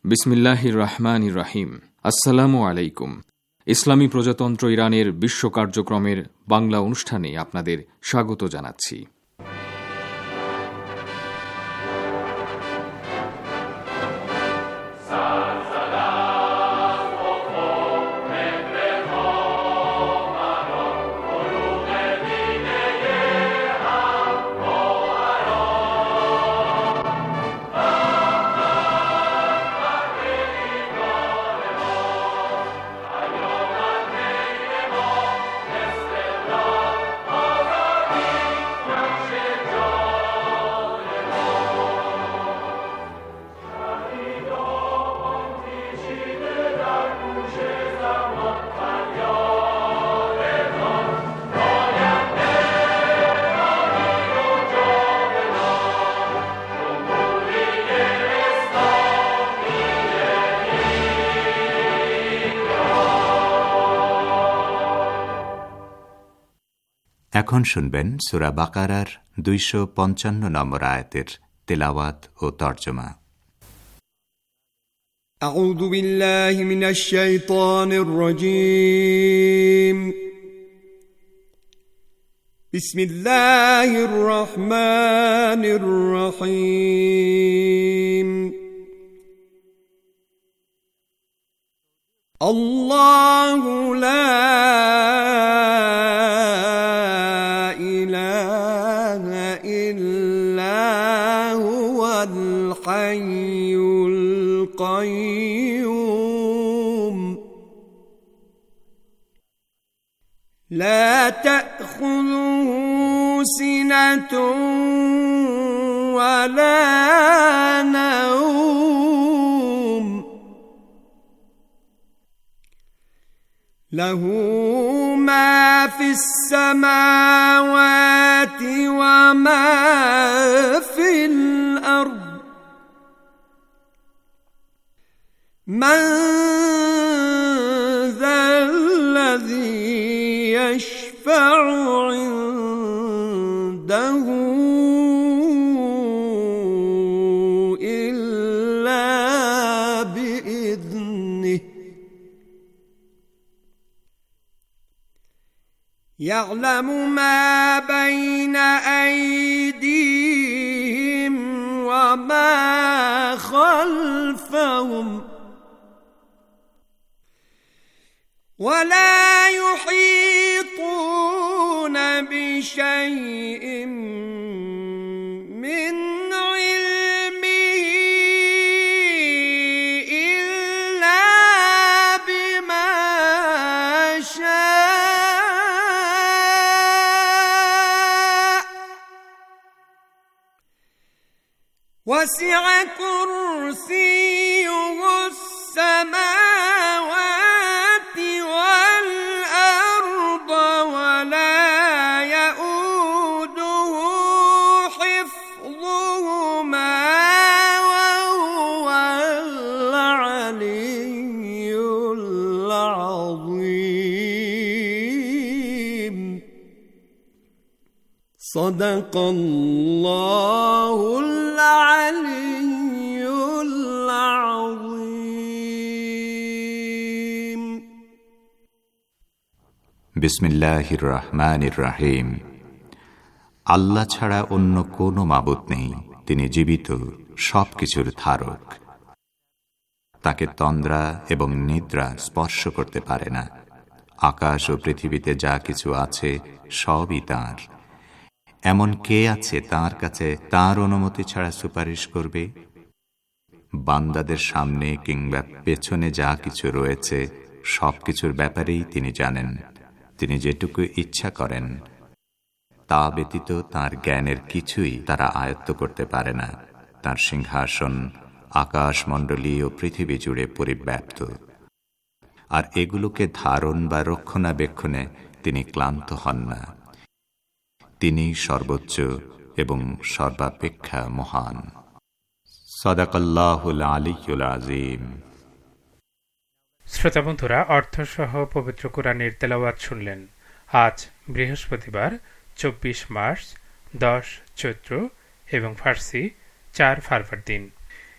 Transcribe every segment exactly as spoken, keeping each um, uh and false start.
বিসমিল্লাহির রহমানির রহিম। আসসালামু আলাইকুম। ইসলামী প্রজাতন্ত্র ইরানের বিশ্ব কার্যক্রমের বাংলা অনুষ্ঠানে আপনাদের স্বাগত জানাচ্ছি। এখন শুনবেন সূরা বাকারার দুইশো পঞ্চান্ন নম্বর আয়াতের তেলাওয়াত ও তর্জমা। আউযু বিল্লাহি মিনাশ শাইতানির রাজীম। বিসমিল্লাহির রহমানির রহিম। আল্লাহু লা الحي القيوم لا تأخذه سنة ولا نوم له ما في السماوات وما في الأرض من ذا الذي يشفع عنده إلا بإذنه يعلم ما بين أيديهم وما خلفهم ولا يحيطون بشيء من علمه إلا بما شاء وسع كرسيه السماوات والأرض ولا يؤوده حفظهما وهو العلي العظيم. صدق الله العلي العظيم. বিসমিল্লাহির রহমানির রহিম। আল্লাহ ছাড়া অন্য কোনো মাবুদ নেই, তিনি জীবিত, সব কিছুর ধারক। তাকে তন্দ্রা এবং নিদ্রা স্পর্শ করতে পারে না। আকাশ ও পৃথিবীতে যা কিছু আছে সবই তাঁর। এমন কে আছে তাঁর কাছে তাঁর অনুমতি ছাড়া সুপারিশ করবে? বান্দাদের সামনে কিংবা পেছনে যা কিছু রয়েছে সব কিছুর ব্যাপারেই তিনি জানেন। তিনি যেটুকু ইচ্ছা করেন তা ব্যতীত তাঁর জ্ঞানের কিছুই তারা আয়ত্ত করতে পারে না। তাঁর সিংহাসন আকাশমণ্ডলী ও পৃথিবী জুড়ে পরিব্যাপ্ত, আর এগুলোকে ধারণ বা রক্ষণাবেক্ষণে তিনি ক্লান্ত হন না। তিনি সর্বোচ্চ এবং সর্বাপেক্ষা মহান। সাদাকাল্লাহুল আলিয়্যুল আযীম। শ্রোতা বন্ধুরা, অর্থসহ পবিত্র কুরআনের তেলাওয়াত শুনলেন। আজ বৃহস্পতিবার চব্বিশ মার্চ, দশ চৈত্র এবং ফার্সি চার ফারভার দিন।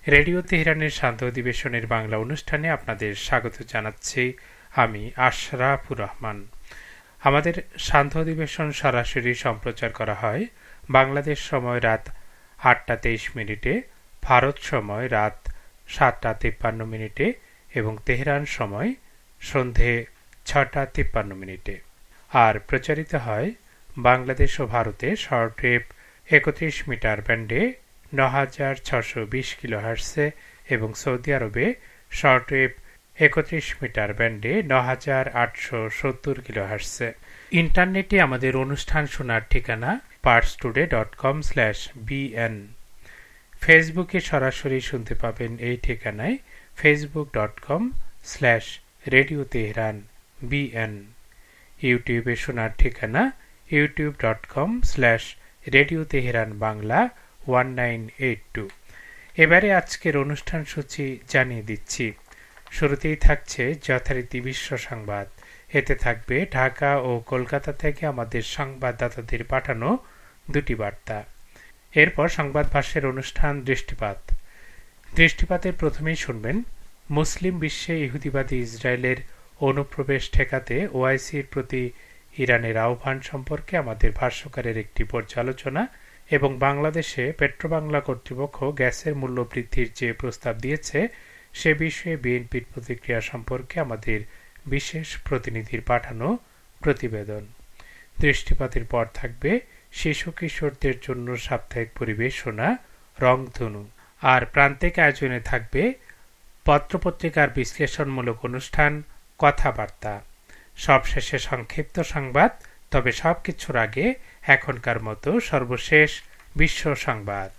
রেডিও তেহরানের শান্ত অধিবেশনের বাংলা অনুষ্ঠানে আপনাদের স্বাগত জানাচ্ছি আমি আশরাফুর রহমান। আমাদের শান্ত অধিবেশন সরাসরি সম্প্রচার করা হয় বাংলাদেশ সময় রাত আটটা তেইশ মিনিটে, ভারত সময় রাত সাতটা তিপ্পান্ন মিনিটে এবং তেহরান সময় সন্ধে ছটা তিপ্পান্ন মিনিটে। আর প্রচারিত হয় বাংলাদেশ ও ভারতে শর্টওয়েভ একত্রিশ মিটার ব্যান্ডে ন হাজার ছশো বিশ কিলোহার্টসে এবং সৌদি আরবে শর্টওয়েভ একত্রিশ মিটার ব্যান্ডে ন হাজার আটশো সত্তর কিলোহার্টসে। ইন্টারনেটে আমাদের অনুষ্ঠান শোনার ঠিকানা Pars today dot com slash BN. ফেসবুকে সরাসরি শুনতে পাবেন এই ঠিকানায় Facebook dot com slash radio Tehran BN. ইউটিউবে শোনার ঠিকানা YouTube dot com slash radio Tehran Bangla one nine eight two. এবারে আজকের অনুষ্ঠান সূচি জানিয়ে দিচ্ছি। শুরুতেই থাকছে যথারীতি বিশ্ব সংবাদ। এতে থাকবে ঢাকা ও কলকাতা থেকে আমাদের সংবাদদাতাদের পাঠানো দুটি বার্তা। এরপর সংবাদ ভাষ্যের অনুষ্ঠান দৃষ্টিপাত। দৃষ্টিপাতের প্রথমেই শুনবেন মুসলিম বিশ্বে ইহুদিবাদী ইসরায়েলের অনুপ্রবেশ ঠেকাতে ওআইসির প্রতি ইরানের আহ্বান সম্পর্কে আমাদের ভাষ্যকারের একটি পর্যালোচনা এবং বাংলাদেশে পেট্রোবাংলা কর্তৃপক্ষ গ্যাসের মূল্য বৃদ্ধির যে প্রস্তাব দিয়েছে সে বিষয়ে বিএনপির প্রতিক্রিয়া সম্পর্কে আমাদের বিশেষ প্রতিনিধির পাঠানো প্রতিবেদন। দৃষ্টিপাতের পর থাকবে শিশু কিশোরদের জন্য সাপ্তাহিক পরিবেশনা রংধনু। আর প্রান্তিক আয়োজনে থাকবে পত্রপত্রিকার বিশ্লেষণমূলক অনুষ্ঠান কথাবার্তা। সবশেষে সংক্ষিপ্ত সংবাদ। তবে সবকিছুর আগে এখনকার মতো সর্বশেষ বিশ্ব সংবাদ।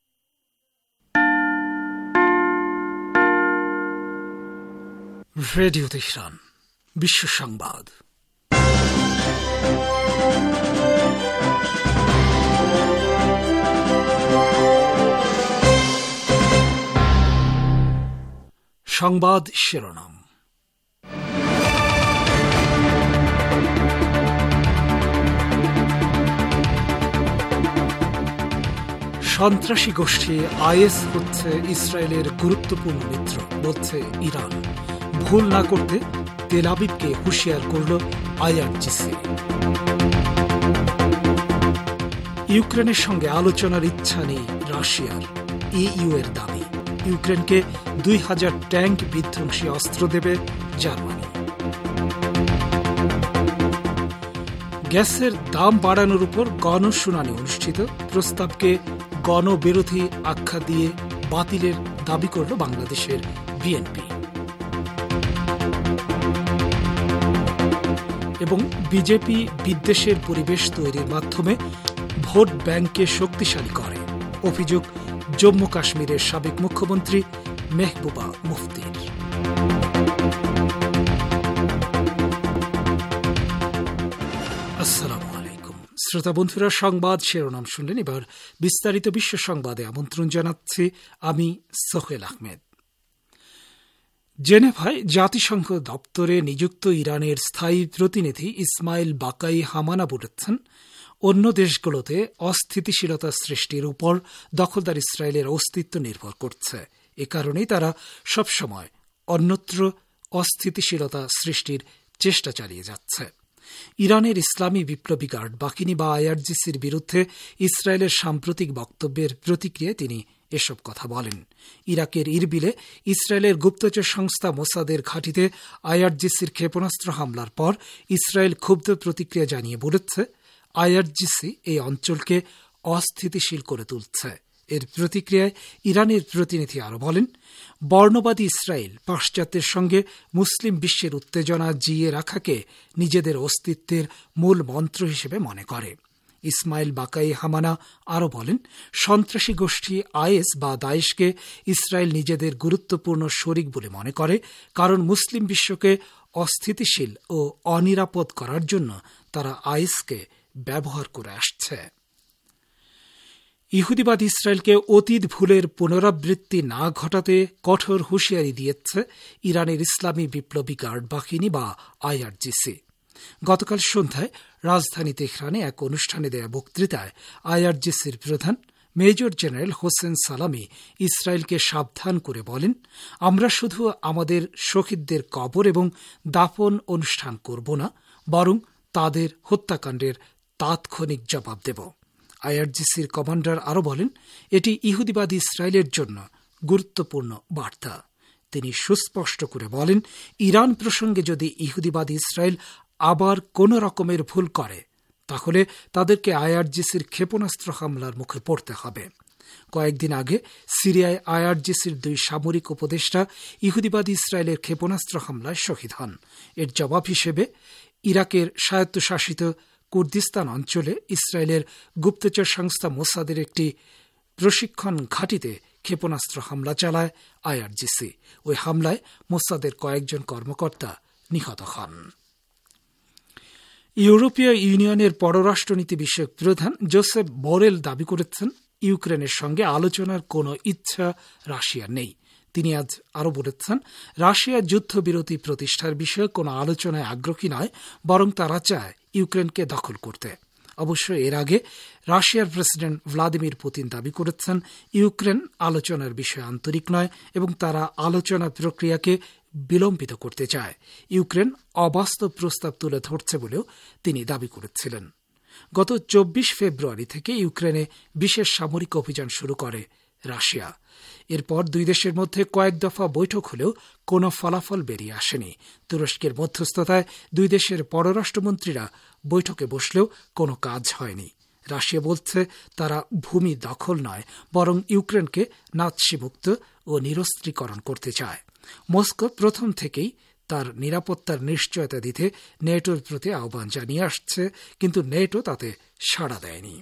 রেডিও তেহরান বিশ্ব সংবাদ। সংবাদ শিরোনাম। সন্ত্রাসী গোষ্ঠী আইএস হচ্ছে ইসরায়েলের গুরুত্বপূর্ণ মিত্র বলছে ইরান। ভুল না করতে তেল আবিবকে হুঁশিয়ার করল আইআরজিসি। ইউক্রেনের সঙ্গে আলোচনার ইচ্ছা নেই রাশিয়ার, ইইউ এর দাবি। ইউক্রেনকে দুই হাজার ট্যাঙ্ক বিধ্বংসী অস্ত্র দেবে জার্মানি। গ্যাসের দাম বাড়ানোর উপর গণশুনানি অনুষ্ঠিত। প্রস্তাবকে গণবিরোধী আখ্যা দিয়ে বাতিলের দাবি করল বাংলাদেশের বিএনপি। এবং বিজেপি বিদ্বেষের পরিবেশ তৈরির মাধ্যমে ভোট ব্যাংককে শক্তিশালী করে অভিযোগ জম্মু কাশ্মীরের সাবেক মুখ্যমন্ত্রী মেহবুবা মুফতির। আসসালামু আলাইকুম শ্রোতা বন্ধুরা, সংবাদ শিরোনাম শুনলেন। এবার বিস্তারিত বিশ্ব সংবাদে আমন্ত্রণ জানাচ্ছি আমি সোহেল আহমেদ। জেনেভায় জাতিসংঘ দপ্তরে নিযুক্ত ইরানের স্থায়ী প্রতিনিধি ইসমাইল বাকাই হামানা বলেছেন, অন্য দেশগুলোতে অস্থিতিশীলতা সৃষ্টির উপর দখলদার ইসরায়েলের অস্তিত্ব নির্ভর করছে। এ কারণেই তারা সবসময় অন্যত্র অস্থিতিশীলতা সৃষ্টির চেষ্টা চালিয়ে যাচ্ছে। ইরানের ইসলামী বিপ্লবী গার্ড বাহিনী বা আইআরজিসির বিরুদ্ধে ইসরায়েলের সাম্প্রতিক বক্তব্যের প্রতিক্রিয়ায় তিনি এসব কথা বলেন। ইরাকের ইরবিলে ইসরায়েলের গুপ্তচর সংস্থা মোসাদের ঘাঁটিতে আইআরজিসির ক্ষেপণাস্ত্র হামলার পর ইসরায়েল ক্ষুব্ধ প্রতিক্রিয়া জানিয়ে বলেছে, আইআরজিসি এই অঞ্চলকে অস্থিতিশীল করে তুলছে। এর প্রতিক্রিয়ায় ইরানের প্রতিনিধি আরও বলেন, বর্ণবাদী ইসরায়েল পাশ্চাত্যের সঙ্গে মুসলিম বিশ্বের উত্তেজনা জিয়ে রাখাকে নিজেদের অস্তিত্বের মূল মন্ত্র হিসেবে মনে করে। ইসমাইল বাকাই হামানা আরও বলেন, সন্ত্রাসী গোষ্ঠী আইএস বা দায়েশকে ইসরায়েল নিজেদের গুরুত্বপূর্ণ শরিক বলে মনে করে, কারণ মুসলিম বিশ্বকে অস্থিতিশীল ও অনিরাপদ করার জন্য তারা আইএসকে ব্যবহার করে আসছে। ইহুদিবাদ ইসরায়েলকে অতীত ভুলের পুনরাবৃত্তি না ঘটাতে কঠোর হুঁশিয়ারি দিয়েছে ইরানের ইসলামী বিপ্লবী গার্ড বাহিনী বা আইআরজিসি। গতকাল সন্ধ্যায় রাজধানী তেহরানে এক অনুষ্ঠানে দেয়া বক্তৃতায় আইআরজিসির প্রধান মেজর জেনারেল হোসেন সালামি ইসরায়েলকে সাবধান করে বলেন, আমরা শুধু আমাদের শহীদদের কবর এবং দাফন অনুষ্ঠান করব না, বরং তাদের হত্যাকাণ্ডের তাৎক্ষণিক জবাব দেব। আইআরজিসির কমান্ডার আরও বলেন, এটি ইহুদিবাদী ইসরায়েলের জন্য গুরুত্বপূর্ণ বার্তা। তিনি সুস্পষ্ট করে বলেন, ইরান প্রসঙ্গে যদি ইহুদিবাদী ইসরায়েল আবার কোন রকমের ভুল করে তাহলে তাদেরকে আইআরজিসির ক্ষেপণাস্ত্র হামলার মুখে পড়তে হবে। কয়েকদিন আগে সিরিয়ায় আইআরজিসির দুই সামরিক উপদেষ্টা ইহুদিবাদী ইসরায়েলের ক্ষেপণাস্ত্র হামলায় শহীদ হন। এর জবাব হিসেবে ইরাকের স্বায়ত্তশাসিত কুর্দিস্তান অঞ্চলে ইসরায়েলের গুপ্তচর সংস্থা মোসাদের একটি প্রশিক্ষণ ঘাঁটিতে ক্ষেপণাস্ত্র হামলা চালায় আইআরজিসি। ওই হামলায় মোসাদের কয়েকজন কর্মকর্তা নিহত হন। ইউরোপীয় ইউনিয়নের পররাষ্ট্রনীতি বিষয়ক প্রধান জোসেফ বোরেল দাবি করেছেন, ইউক্রেনের সঙ্গে আলোচনার কোনো ইচ্ছা রাশিয়ার নেই। তিনি আজ আরও বলেছেন, রাশিয়া যুদ্ধবিরতি প্রতিষ্ঠার বিষয়ে কোনো আলোচনায় আগ্রহী নয়, বরং তারা চায় ইউক্রেনকে দখল করতে। অবশ্য এর আগে রাশিয়ার প্রেসিডেন্ট ভ্লাদিমির পুতিন দাবি করেছেন, ইউক্রেন আলোচনার বিষয়ে আন্তরিক নয় এবং তারা আলোচনা প্রক্রিয়াকে বিলম্বিত করতে চায়। ইউক্রেন অবাস্তব প্রস্তাব তুলে ধরছে বলেও তিনি দাবি করেছিলেন। গত চব্বিশ ফেব্রুয়ারি থেকে ইউক্রেনে বিশেষ সামরিক অভিযান শুরু করে রাশিয়া। এরপর দুই দেশের মধ্যে কয়েক দফা বৈঠক হলেও কোনো ফলাফল বেরিয়ে আসেনি। তুরস্কের মধ্যস্থতায় দুই দেশের পররাষ্ট্রমন্ত্রীরা বৈঠকে বসলেও কোনো কাজ হয়নি। রাশিয়া বলছে তারা ভূমি দখল নয়, বরং ইউক্রেনকে নাৎসিমুক্ত ও নিরস্ত্রীকরণ করতে চায়। মস্কো প্রথম থেকেই তার নিরাপত্তার নিশ্চয়তা দিতে নেটোর প্রতি আহ্বান জানিয়ে আসছে, কিন্তু নেটো তাতে সাড়া দেয়নি।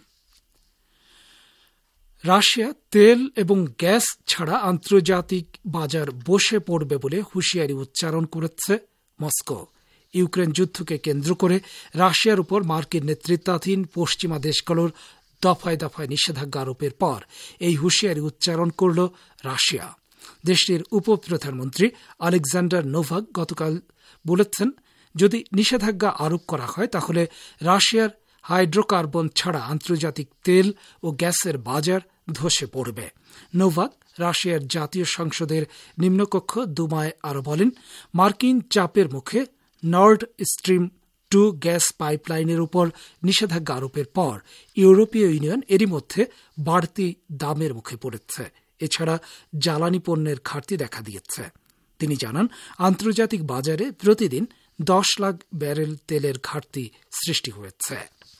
রাশিয়া তেল এবং গ্যাস ছাড়া আন্তর্জাতিক বাজার বসে পড়বে বলে হুঁশিয়ারি উচ্চারণ করেছে মস্কো। ইউক্রেন যুদ্ধকে কেন্দ্র করে রাশিয়ার উপর মার্কিন নেতৃত্বাধীন পশ্চিমা দেশগুলোর দফায় দফায় নিষেধাজ্ঞা আরোপের পর এই হুঁশিয়ারি উচ্চারণ করল রাশিয়া। দেশটির উপপ্রধানমন্ত্রী আলেকজান্ডার নোভাক গতকাল বলেছেন, যদি নিষেধাজ্ঞা আরোপ করা হয় তাহলে রাশিয়ার হাইড্রোকার্বন ছাড়া আন্তর্জাতিক তেল ও গ্যাসের বাজার ধসে পড়বে। নোভাক রাশিয়ার জাতীয় সংসদের নিম্নকক্ষ দুমায় আরও বলেন, মার্কিন চাপের মুখে নর্ড স্ট্রিম টু গ্যাস পাইপলাইনের উপর নিষেধাজ্ঞা আরোপের পর ইউরোপীয় ইউনিয়ন এরই মধ্যে বাড়তি দামের মুখে পড়েছে। এছাড়া জ্বালানি পণ্যের ঘাটতি দেখা দিয়েছে। তিনি জানান, আন্তর্জাতিক বাজারে প্রতিদিন দশ লাখ ব্যারেল তেলের ঘাটতি সৃষ্টি হয়েছে।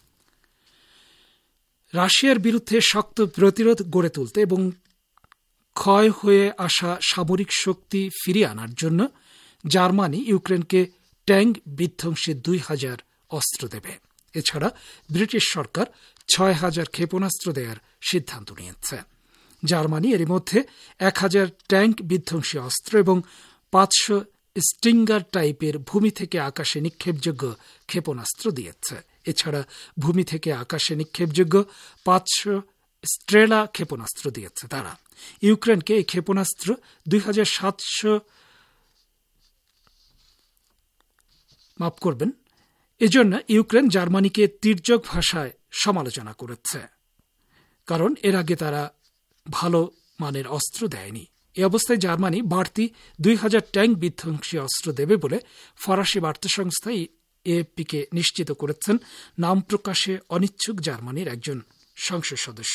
রাশিয়ার বিরুদ্ধে শক্ত প্রতিরোধ গড়ে তুলতে এবং ক্ষয় হয়ে আসা সামরিক শক্তি ফিরিয়ে আনার জন্য জার্মানি ইউক্রেনকে ট্যাঙ্ক বিধ্বংসী দুই হাজার অস্ত্র দেবে। এছাড়া ব্রিটিশ সরকার ছয় হাজার ক্ষেপণাস্ত্র দেওয়ার সিদ্ধান্ত নিয়েছে। জার্মানি এর মধ্যে এক হাজার ট্যাঙ্ক বিধ্বংসী অস্ত্র এবং পাঁচশো স্টিঙ্গার টাইপের ভূমি থেকে আকাশে নিক্ষেপযোগ্য ক্ষেপণাস্ত্র দিয়েছে। এছাড়া ভূমি থেকে আকাশে নিক্ষেপযোগ্য পাঁচশো স্ট্রেলা ক্ষেপণাস্ত্র দিয়েছে তারা। ইউক্রেনকে এই ক্ষেপণাস্ত্র দুই হাজার সাতশো মাফ করবেন এজন্য ইউক্রেন জার্মানিকে তির্যক ভাষায় সমালোচনা করেছে, কারণ এর আগে তারা ভালো মানের অস্ত্র দেয়নি। এই অবস্থায় জার্মানি বাড়তি দুই হাজার ট্যাঙ্ক বিধ্বংসী অস্ত্র দেবে বলে ফরাসি বার্তা সংস্থা এএফপিকে নিশ্চিত করেছেন নাম প্রকাশে অনিচ্ছুক জার্মানির একজন সংসদ সদস্য।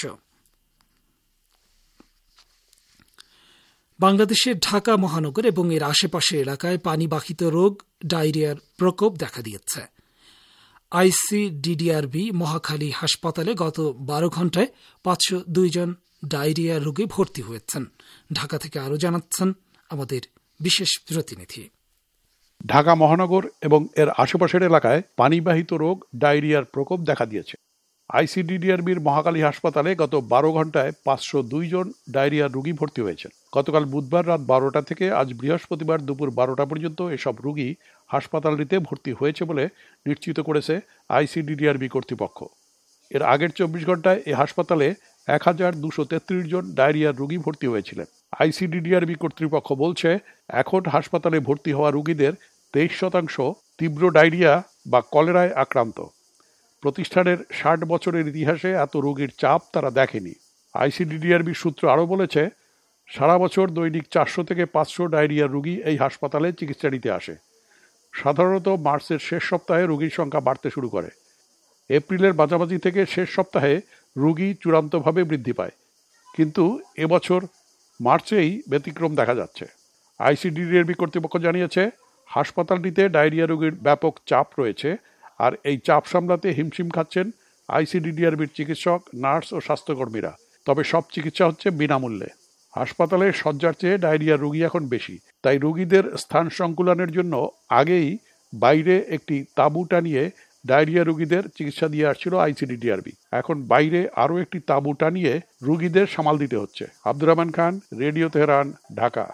বাংলাদেশের ঢাকা মহানগর এবং এর আশেপাশের এলাকায় পানিবাহিত রোগ ডায়রিয়ার প্রকোপ দেখা দিয়েছে। আইসিডিডিআরবি মহাখালী হাসপাতালে গত বারো ঘণ্টায় পাঁচশো দুই জন ডায়রিয়া রোগে ভর্তি হয়েছেন। ঢাকা থেকে আরও জানাচ্ছেন আমাদের বিশেষ প্রতিনিধি। ঢাকা মহানগর এবং এর আশেপাশের এলাকায় পানিবাহিত রোগ ডায়রিয়ার প্রকোপ দেখা দিয়েছে। আইসিডিডিআরবির মহাখালী হাসপাতালে গত বারো ঘন্টায় পাঁচশো দুই জন ডায়রিয়ার রোগী ভর্তি হয়েছেন। গতকাল বুধবার রাত বারোটা থেকে আজ বৃহস্পতিবার দুপুর বারোটা পর্যন্ত এসব রোগী হাসপাতালটিতে ভর্তি হয়েছে বলে নিশ্চিত করেছে আইসিডিডিআরবি কর্তৃপক্ষ। এর আগের চব্বিশ ঘন্টায় এ হাসপাতালে এক হাজার দুশো তেত্রিশ জন ডায়রিয়ার রোগী ভর্তি হয়েছিলেন। আইসিডিডিআরবি কর্তৃপক্ষ বলছে, এখন হাসপাতালে ভর্তি হওয়া রোগীদের তেইশ শতাংশ তীব্র ডায়রিয়া বা কলেরায় আক্রান্ত। প্রতিষ্ঠানের ষাট বছরের ইতিহাসে এত রোগীর চাপ তারা দেখেনি। আইসিডিডিআরবির সূত্র আরও বলেছে, সারা বছর দৈনিক চারশো থেকে পাঁচশো ডায়রিয়ার রোগী এই হাসপাতালে চিকিৎসা নিতে আসে। সাধারণত মার্চের শেষ সপ্তাহে রোগীর সংখ্যা বাড়তে শুরু করে। এপ্রিলের মাঝামাঝি থেকে শেষ সপ্তাহে রোগী চূড়ান্তভাবে বৃদ্ধি পায়, কিন্তু এবছর মার্চেই ব্যতিক্রম দেখা যাচ্ছে। আইসিডিডিআরবি কর্তৃপক্ষ জানিয়েছে, হাসপাতালটিতে ডায়রিয়া রোগীর ব্যাপক চাপ রয়েছে, আর এই চাপ সামলাতে হিমশিম খাচ্ছেন আইসিডিডিআরবির চিকিৎসক, নার্স ও স্বাস্থ্যকর্মীরা। তবে সব চিকিৎসা হচ্ছে বিনামূল্যে। হাসপাতালে শয্যার চেয়ে ডায়রিয়া রোগী এখন বেশি, তাই রোগীদের স্থান সংকুলনের জন্য আগেই বাইরে একটি তাঁবু টানিয়ে ডায়রিয়া রোগীদের চিকিৎসা দিয়ে আসছিল আইসিডিডিআরবি। এখন বাইরে আরও একটি তাঁবু টানিয়ে রোগীদের সামাল দিতে হচ্ছে। Abdur Rahman Khan, radio Tehran, Dhaka.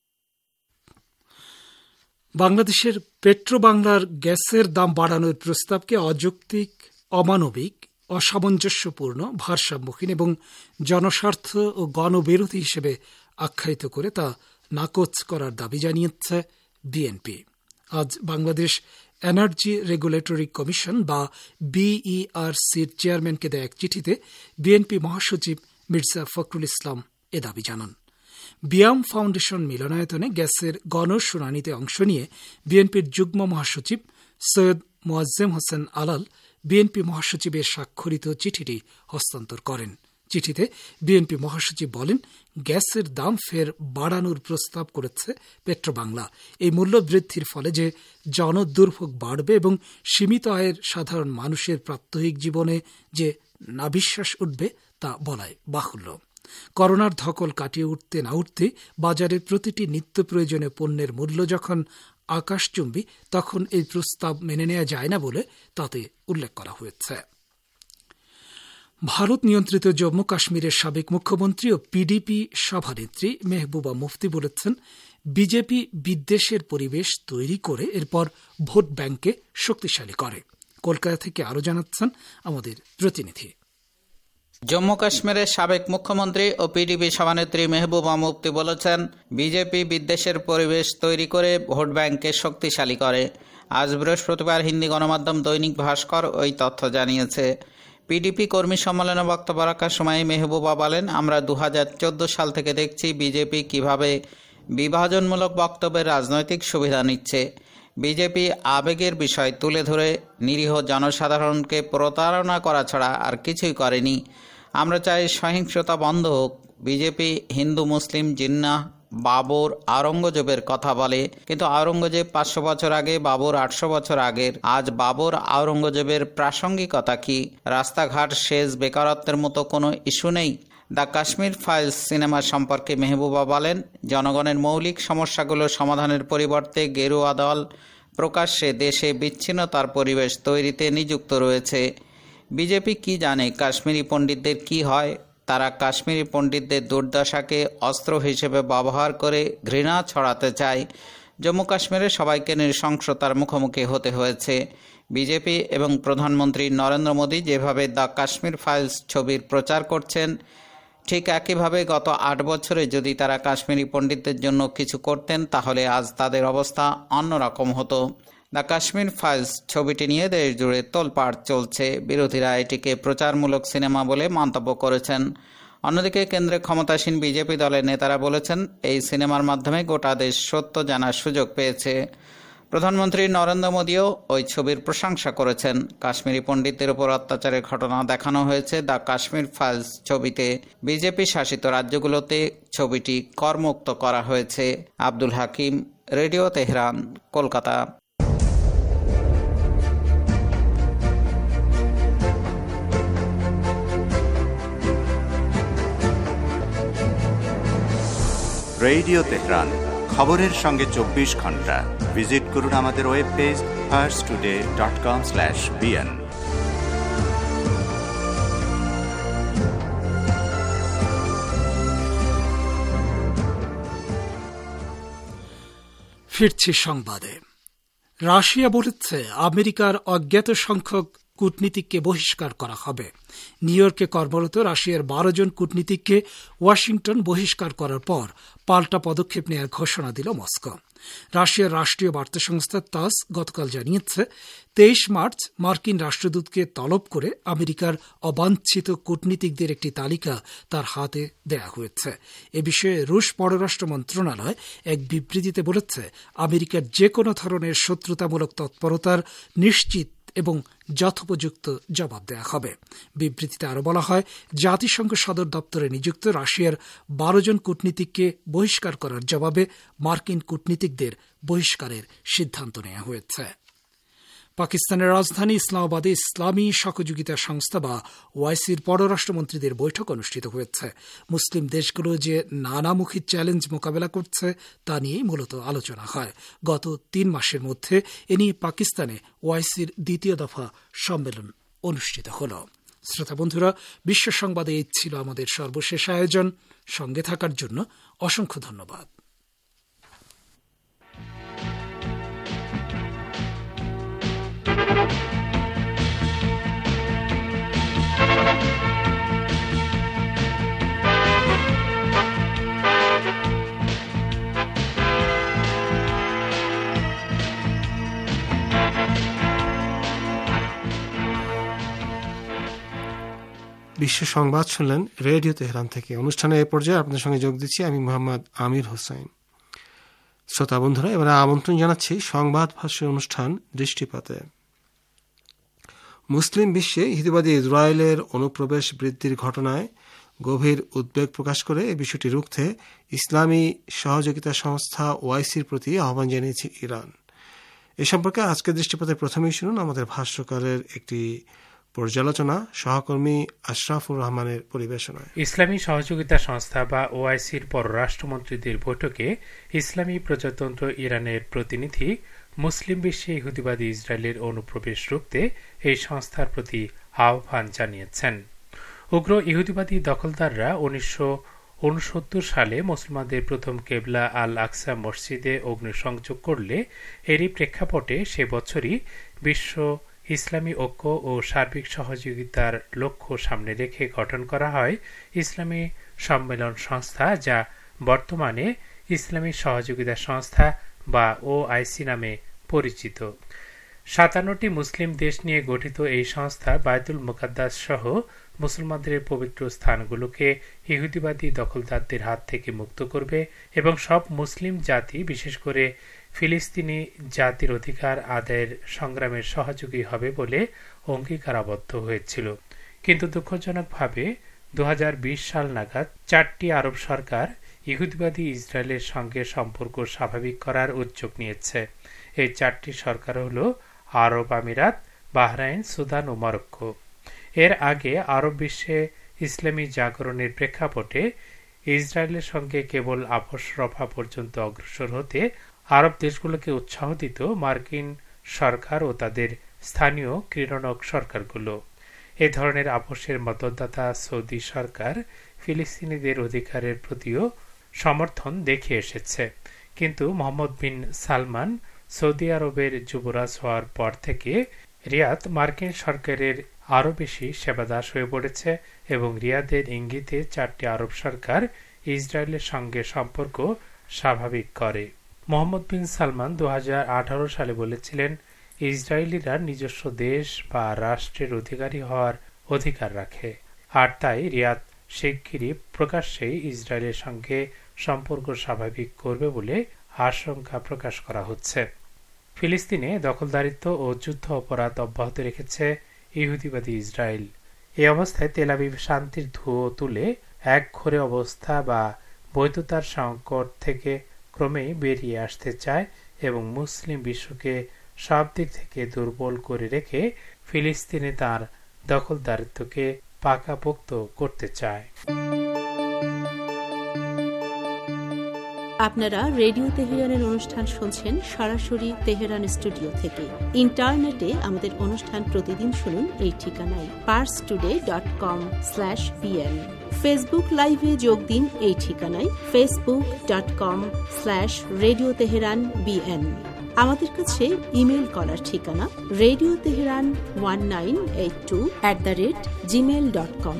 বাংলাদেশের পেট্রো বাংলার গ্যাসের দাম বাড়ানোর প্রস্তাবকে অযৌক্তিক, অমানবিক, অসামঞ্জস্যপূর্ণ, ভারসাম্যহীন এবং জনস্বার্থ ও গণবিরোধী হিসেবে আখ্যায়িত করে তা নাকচ করার দাবি জানিয়েছে বিএনপি। আজ বাংলাদেশ এনার্জি রেগুলেটরি কমিশন বা বিইআরসির চেয়ারম্যানকে দেয়া এক চিঠিতে বিএনপি মহাসচিব মির্জা ফখরুল ইসলাম এ দাবি জানান। বিয়াম ফাউন্ডেশন মিলনায়তনে গ্যাসের গণশুনানিতে অংশ নিয়ে বিএনপির যুগ্ম মহাসচিব সৈয়দ মোয়াজ্জেম হোসেন আলাল বিএনপি মহাসচিবের স্বাক্ষরিত চিঠিটি হস্তান্তর করেন। চিঠিতে বিএনপি মহাসচিব বলেন, গ্যাসের দাম ফের বাড়ানোর প্রস্তাব করেছে পেট্রোবাংলা। এই মূল্য বৃদ্ধির ফলে যে জনদুর্ভোগ বাড়বে এবং সীমিত আয়ের সাধারণ মানুষের প্রাত্যহিক জীবনে যে নাবিশ্বাস উঠবে তা বলাই বাহুল্য। করোনার ধকল কাটিয়ে উঠতে না উঠতে বাজারে প্রতিটি নিত্য প্রয়োজনীয় পণ্যের মূল্য যখন আকাশচুম্বী, তখন এই প্রস্তাব মেনে নেওয়া যায় না বলে তাতে উল্লেখ করা হয়েছে। ভারত নিয়ন্ত্রিত জম্মু কাশ্মীরের সাবেক মুখ্যমন্ত্রী ও পিডিপি সভানেত্রী মেহবুবা মুফতি বলেছেন, বিজেপি বিদ্বেষের পরিবেশ তৈরি করে এরপর ভোট ব্যাংককে শক্তিশালী করে। কলকাতা থেকে আরও জানাচ্ছেন আমাদের প্রতিনিধি। জম্মু কাশ্মীরের সাবেক মুখ্যমন্ত্রী ও পিডিপি সভানেত্রী মেহবুবা মুফতি বলেছেন, বিজেপি বিদ্বেষের পরিবেশ তৈরি করে ভোট ব্যাংককে শক্তিশালী করে। আজ বৃহস্পতিবার হিন্দি গণমাধ্যম দৈনিক ভাস্কর ওই তথ্য জানিয়েছে। পিডিপি কর্মী সম্মেলনে বক্তব্য রাখার সময় মেহবুবা বলেন, আমরা দু হাজার চোদ্দ সাল থেকে দেখছি বিজেপি কিভাবে বিভাজনমূলক বক্তব্যের রাজনৈতিক সুবিধা নিচ্ছে। বিজেপি আবেগের বিষয় তুলে ধরে নিরীহ জনসাধারণকে প্রতারণা করা ছাড়া আর কিছুই করেনি। আমরা চাই সহিংসতা বন্ধ হোক। বিজেপি হিন্দু, মুসলিম, জিন্নাহ, বাবর, আওরঙ্গজেবের কথা বলে, কিন্তু আওরঙ্গজেব পাঁচশো বছর আগে, বাবর আটশো বছর আগের। আজ বাবর, আওরঙ্গজেবের প্রাসঙ্গিকতা কি? রাস্তাঘাট, সেচ, বেকারত্বের মতো কোনো ইস্যু নেই। দ্য কাশ্মীর ফাইলস সিনেমা সম্পর্কে মেহবুবা বলেন, জনগণের মৌলিক সমস্যাগুলো সমাধানের পরিবর্তে গেরুয়া দল প্রকাশ্যে দেশে বিচ্ছিন্নতার পরিবেশ তৈরিতে নিযুক্ত রয়েছে। বিজেপি কি জানে কাশ্মীরি পণ্ডিতদের কি হয়? তারা কাশ্মীরি পণ্ডিতদের দুর্দশাকে অস্ত্র হিসেবে ব্যবহার করে ঘৃণা ছড়াতে চায়। জম্মু কাশ্মীরে সবাইকে নৃশংসতার মুখোমুখি হতে হয়েছে। বিজেপি এবং প্রধানমন্ত্রী নরেন্দ্র মোদী যেভাবে দ্য কাশ্মীর ফাইলস ছবির প্রচার করছেন, ঠিক একইভাবে গত আট বছরে যদি তারা কাশ্মীরি পণ্ডিতদের জন্য কিছু করতেন, তাহলে আজ তাদের অবস্থা অন্যরকম হতো। দ্য কাশ্মীর ফাইলস ছবিটি নিয়ে দেশ জুড়ে তোলপাড় চলছে। বিরোধীরা এটিকে প্রচারমূলক সিনেমা বলে মন্তব্য করেছেন। অন্যদিকে কেন্দ্রে ক্ষমতাসীন বিজেপি দলের নেতারা বলেছেন, এই সিনেমার মাধ্যমে গোটা দেশ সত্য জানার সুযোগ পেয়েছে। প্রধানমন্ত্রী নরেন্দ্র মোদীও ওই ছবির প্রশংসা করেছেন। কাশ্মীরি পণ্ডিতদের উপর অত্যাচারের ঘটনা দেখানো হয়েছে দ্য কাশ্মীর ফাইলস ছবিতে। বিজেপি শাসিত রাজ্যগুলোতে ছবিটি করমুক্ত করা হয়েছে। Abdul Hakim, radio Tehran, Kolkata. Radio Tehran, খবরের সঙ্গে চব্বিশ ঘন্টা। ভিজিট করুন আমাদের web page first today dot com slash BN. ফিরছি সংবাদে। রাশিয়া বলেছে, আমেরিকার অজ্ঞাত সংখ্যক কূটনীতিককে বহিষ্কার করা হবে। নিউ ইয়র্কে কর্মরত রাশিয়ার বারো জন কূটনীতিককে ওয়াশিংটন বহিষ্কার করার পর পাল্টা পদক্ষেপ নেওয়ার ঘোষণা দিল মস্কো। রাশিয়ার রাষ্ট্রীয় বার্তা সংস্থা তাস গতকাল জানিয়েছে, তেইশ মার্চ মার্কিন রাষ্ট্রদূতকে তলব করে আমেরিকার অবাঞ্ছিত কূটনীতিকদের একটি তালিকা তার হাতে দেয়া হয়েছে। এ বিষয়ে রুশ পররাষ্ট্র মন্ত্রণালয় এক বিবৃতিতে বলেছে, আমেরিকার যে কোনো ধরনের শত্রুতামূলক তৎপরতার নিশ্চিত এবং যথোপযুক্ত জবাব দেওয়া হবে। বিবৃতিতে আরও বলা হয়, জাতিসংঘ সদর দপ্তরে নিযুক্ত রাশিয়ার বারো জন কূটনীতিককে বহিষ্কার করার জবাবে মার্কিন কূটনীতিকদের বহিষ্কারের সিদ্ধান্ত নেওয়া হয়েছে। পাকিস্তানের রাজধানী ইসলামাবাদে ইসলামী সহযোগিতা সংস্থা বা ওআইসির পররাষ্ট্রমন্ত্রীদের বৈঠক অনুষ্ঠিত হয়েছে। মুসলিম দেশগুলো যে নানামুখী চ্যালেঞ্জ মোকাবেলা করছে তা নিয়েই মূলত আলোচনা হয়। গত তিন মাসের মধ্যে এ নিয়ে পাকিস্তানে ওআইসির দ্বিতীয় দফা সম্মেলন অনুষ্ঠিত হল। শ্রোতা বন্ধুরা, বিশ্ব সংবাদে এই ছিল আমাদের সর্বশেষ আয়োজন। সঙ্গে থাকার জন্য অসংখ্য ধন্যবাদ। বিশ্ব সংবাদ শুনলেন রেডিও তেহরান থেকে। অনুষ্ঠানের এ পর্যায়ে আপনাদের সঙ্গে যোগ দিচ্ছি আমি মোহাম্মদ আমির হোসেন। শ্রোতা বন্ধুরা, এবারে আমন্ত্রণ জানাচ্ছি সংবাদ ভাষ্য অনুষ্ঠান দৃষ্টিপাতে। মুসলিম বিশ্বে ইহুদিবাদী ইসরায়েলের অনুপ্রবেশ বৃদ্ধির ঘটনায় গভীর উদ্বেগ প্রকাশ করে এই বিষয়টি রুখতে ইসলামী সহযোগিতা সংস্থা ওআইসির প্রতি আহ্বান জানিয়েছে ইরান। এ সম্পর্কে আজকে দৃষ্টিপাতের প্রথমেই শুনুন আমাদের ভাষ্যকারের একটি পর্যালোচনা, সহকর্মী আশরাফুর রহমানের পরিবেশনায়। ইসলামী সহযোগিতা সংস্থা বা ওআইসির পররাষ্ট্রমন্ত্রীদের বৈঠকে ইসলামী প্রজাতন্ত্র ইরানের প্রতিনিধি মুসলিম বিশ্বে ইহুদিবাদী ইসরায়েলের অনুপ্রবেশ রুখতে এই সংস্থার প্রতি আহ্বান জানিয়েছেন। উগ্র ইহুদিবাদী দখলদাররা উনিশশো উনসত্তর সালে মুসলমানদের প্রথম কেবলা আল আকসা মসজিদে অগ্নিসংযোগ করলে এরই প্রেক্ষাপটে সে বছরই বিশ্ব ইসলামী ঐক্য ও সার্বিক সহযোগিতার লক্ষ্য সামনে রেখে গঠন করা হয় ইসলামী সম্মেলন সংস্থা, যা বর্তমানে ইসলামী সহযোগিতা সংস্থা বা ওআইসি নামে পরিচিত। সাতান্নটি মুসলিম দেশ নিয়ে গঠিত এই সংস্থা বায়তুল মুকাদ্দাস সহ মুসলমানদের পবিত্র স্থানগুলোকে ইহুদিবাদী দখলদারদের হাত থেকে মুক্ত করবে এবং সব মুসলিম জাতি, বিশেষ করে ফিলিস্তিনি জাতির অধিকার আদায়ের সংগ্রামের সহযোগী হবে বলে অঙ্গীকারাবদ্ধ হয়েছিল। কিন্তু দুঃখজনকভাবে দু হাজার বিশ সাল নাগাদ চারটি আরব সরকার ইহুদিবাদী ইসরায়েলের সঙ্গে সম্পর্ক স্বাভাবিক করার উদ্যোগ নিয়েছে। এই চারটি সরকার হল আরব আমিরাত, বাহরাইন, সুদান ও মরক্কো। এর আগে আরব বিশ্বে ইসলামী জাগরণের প্রেক্ষাপটে ইসরায়েলের সঙ্গে কেবল আপোষ রফা পর্যন্ত অগ্রসর হতে আরব দেশগুলোকে উৎসাহ দিত মার্কিন সরকার ও তাদের স্থানীয় ক্রীড়নক সরকারগুলো। এ ধরনের আপোষের মদতদাতা সৌদি সরকার ফিলিস্তিনিদের অধিকারের প্রতিও সমর্থন দেখিয়ে এসেছে। কিন্তু মোহাম্মদ বিন সালমান সৌদি আরবের যুবরাজ হওয়ার পর থেকে রিয়াদ মার্কিন সরকারের আরও বেশি সেবাদাস হয়ে পড়েছে এবং রিয়াদের ইঙ্গিতে চারটি আরব সরকার ইসরায়েলের সঙ্গে সম্পর্ক স্বাভাবিক করে। মোহাম্মদ বিন সালমান দু হাজার আঠারো সালে বলেছিলেন, ইসরায়েলিরা নিজস্ব দেশ বা রাষ্ট্রের অধিকারী হওয়ার অধিকার রাখে, আর তাই রিয়াদ শিগগিরই প্রকাশ্যেই ইসরায়েলের সঙ্গে সম্পর্ক স্বাভাবিক করবে বলে আশঙ্কা প্রকাশ করা হচ্ছে। ফিলিস্তিনে দখলদারিত্ব ও যুদ্ধ অপরাধ অব্যাহত রেখেছে ইহুদিবাদী ইসরায়েল। এই অবস্থায় তেল আবিব শান্তির ধুয়ো তুলে এক ঘোরে অবস্থা বা বৈধতার সংকট থেকে ক্রমেই বেরিয়ে আসতে চায় এবং মুসলিম বিশ্বকে সব দিক থেকে দুর্বল করে রেখে ফিলিস্তিনে তার দখলদারিত্বকে পাকাপোক্ত করতে চায়। আপনারা রেডিও তেহরানের অনুষ্ঠান শুনছেন সরাসরি তেহরান স্টুডিও থেকে। ইন্টারনেটে আমাদের অনুষ্ঠান প্রতিদিন শুনুন এই ঠিকানায় Pars today dot com slash BN. Facebook লাইভে যোগ দিন এই ঠিকানায় Facebook dot com slash radio Tehran BN. আমাদের কাছে ইমেল করার ঠিকানা radio Tehran one nine eight two at the rate Gmail dot com.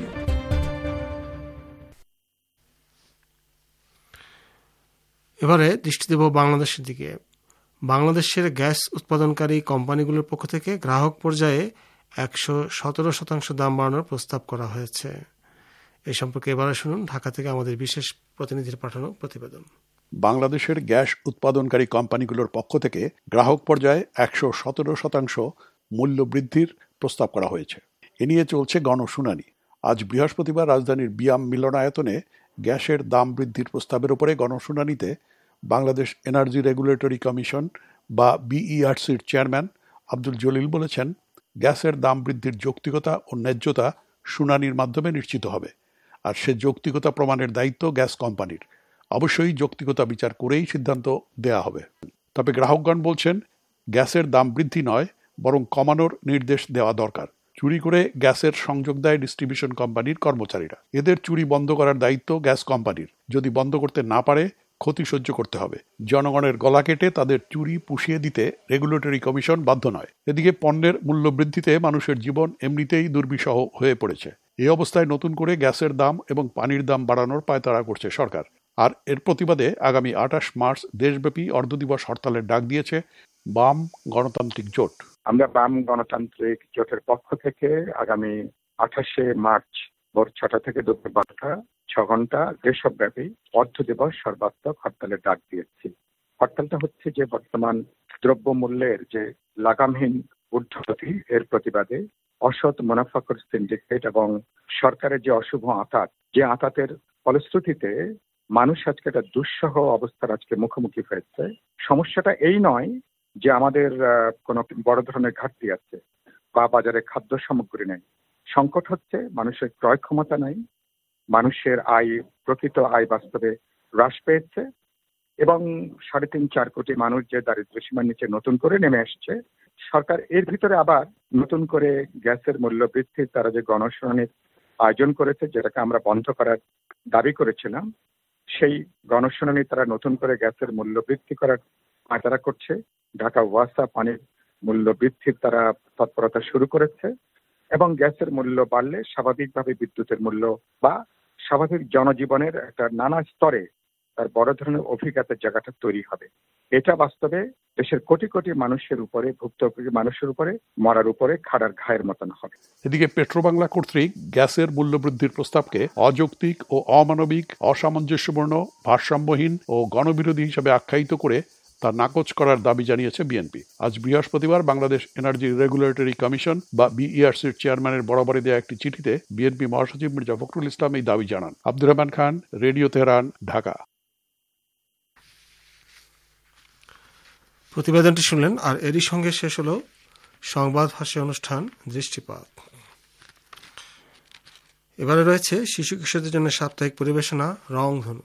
এবারে দৃষ্টি দেব বাংলাদেশের দিকে। বাংলাদেশের গ্যাস উৎপাদনকারী কোম্পানিগুলোর পক্ষ থেকে গ্রাহক পর্যায়ে একশো সতেরো শতাংশ দাম বাড়ানোর প্রস্তাব করা হয়েছে। এই সম্পর্কে এবারে শুনুন ঢাকা থেকে আমাদের বিশেষ প্রতিনিধির পাঠানো প্রতিবেদন। বাংলাদেশের গ্যাস উৎপাদনকারী কোম্পানিগুলোর পক্ষ থেকে গ্রাহক পর্যায়ে একশো সতেরো শতাংশ মূল্য বৃদ্ধির প্রস্তাব করা হয়েছে। এ নিয়ে চলছে গণশুনানি। আজ বৃহস্পতিবার রাজধানীর বিয়াম মিলনায়তনে গ্যাসের দাম বৃদ্ধির প্রস্তাবের উপরে গণশুনানিতে বাংলাদেশ এনার্জি রেগুলেটরি কমিশন বা বিইআরসির চেয়ারম্যান আব্দুল জলিল বলেছেন, গ্যাসের দাম বৃদ্ধির যৌক্তিকতা ও ন্যায্যতা শুনানির মাধ্যমে নিশ্চিত হবে, আর সে যৌক্তিকতা প্রমাণের দায়িত্ব গ্যাস কোম্পানির। অবশ্যই যৌক্তিকতা বিচার করেই সিদ্ধান্ত দেয়া হবে। তবে গ্রাহকগণ বলছেন, গ্যাসের দাম বৃদ্ধি নয়, বরং কমানোর নির্দেশ দেওয়া দরকার। চুরি করে গ্যাসের সংযোগ দেয় ডিস্ট্রিবিউশন কোম্পানির কর্মচারীরা। এদের চুরি বন্ধ করার দায়িত্ব গ্যাস কোম্পানির। যদি বন্ধ করতে না পারে, ক্ষতি সহ্য করতে হবে। জনগণের গলা কেটে তাদের চুরি পুষিয়ে দিতে রেগুলেটরি কমিশন বাধ্য নয়। এদিকে পণ্যের মূল্য বৃদ্ধিতে মানুষের জীবন এমনিতেই দুর্বিষহ হয়ে পড়েছে। এই অবস্থায় নতুন করে গ্যাসের দাম এবং পানির দাম বাড়ানোর পায়তারা করছে সরকার। আর এর প্রতিবাদে আগামী আঠাশ মার্চ দেশব্যাপী অর্ধদিবস হরতালের ডাক দিয়েছে বাম গণতান্ত্রিক জোট। আমরা বাম গণতান্ত্রিক জোটের পক্ষ থেকে আগামী আঠাশে মার্চ ভোর ছটা থেকে দুপুর বারোটা ছ ঘন্টা দেশব্যাপী অর্ধ দিবস সর্বাত্মক হরতালের ডাক দিয়েছি। হরতালটা হচ্ছে যে বর্তমান দ্রব্যমূল্যের যে লাগামহীন ঊর্ধ্বগতি, এর প্রতিবাদে অসৎ মুনাফাখোর সিন্ডিকেট এবং সরকারের যে অশুভ আঁতাত, যে আঁতাতের ফলশ্রুতিতে মানুষ আজকে একটা দুঃসহ অবস্থার আজকে মুখোমুখি হয়েছে। সমস্যাটা এই নয় যে আমাদের কোনো বড় ধরনের ঘাটতি আছে বা বাজারে খাদ্য সামগ্রী নেই। সংকট হচ্ছে মানুষের ক্রয় ক্ষমতা নাই, মানুষের আয়, প্রকৃত আয় বাস্তবে হ্রাস পেয়েছে এবং সাড়ে তিন চার কোটি মানুষ যে দারিদ্র্য সীমার নিচে নতুন করে নেমে আসছে। সরকার এর ভিতরে আবার নতুন করে গ্যাসের মূল্য বৃদ্ধির তারা যে গণশুনানির আয়োজন করেছে, যেটাকে আমরা বন্ধ করার দাবি করেছিলাম, সেই গণশুনানি তারা নতুন করে গ্যাসের মূল্য বৃদ্ধি করার আয়োজন করছে। ঢাকা ওয়াসা পানির মূল্য বৃদ্ধির তারা তৎপরতা শুরু করেছে এবং গ্যাসের মূল্য বাড়লে স্বাভাবিকভাবে বিদ্যুতের মূল্য বা স্বাভাবিক জনজীবনের একটা নানা স্তরে তার বড় ধরনের অভিজ্ঞতার জায়গাটা তৈরি হবে। এটা বাস্তবে দেশের কোটি কোটি মানুষের উপরে, ভুক্তভোগী মানুষের উপরে, মরার উপরে খাড়ার ঘায়ের মতন হবে। এদিকে পেট্রোবাংলা কর্তৃক গ্যাসের মূল্য বৃদ্ধির প্রস্তাবকে অযৌক্তিক ও অমানবিক, অসামঞ্জস্যপূর্ণ, ভারসাম্যহীন ও গণবিরোধী হিসেবে আখ্যায়িত করে তা নাকচ করার দাবি জানিয়েছে বিএনপি। আজ বৃহস্পতিবার বাংলাদেশ এনার্জি রেগুলেটরি কমিশন বা বিইআরসির চেয়ারম্যানের বরাবরে দেওয়া একটি চিঠিতে বিএনপি মহাসচিব মির্জা ফখরুল ইসলাম এই দাবি জানান। Abdur Rahman Khan, radio Tehran, Dhaka. প্রতিবেদনটি শুনলেন, আর এরই সঙ্গে শেষ হল সংবাদ ভাষী অনুষ্ঠান দৃষ্টিপাত। এবারে রয়েছে শিশু কিশোরদের জন্য সাপ্তাহিক পরিবেশনা রংধনু।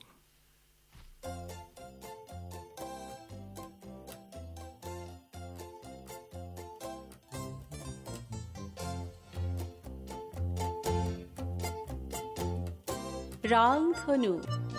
রংধনু।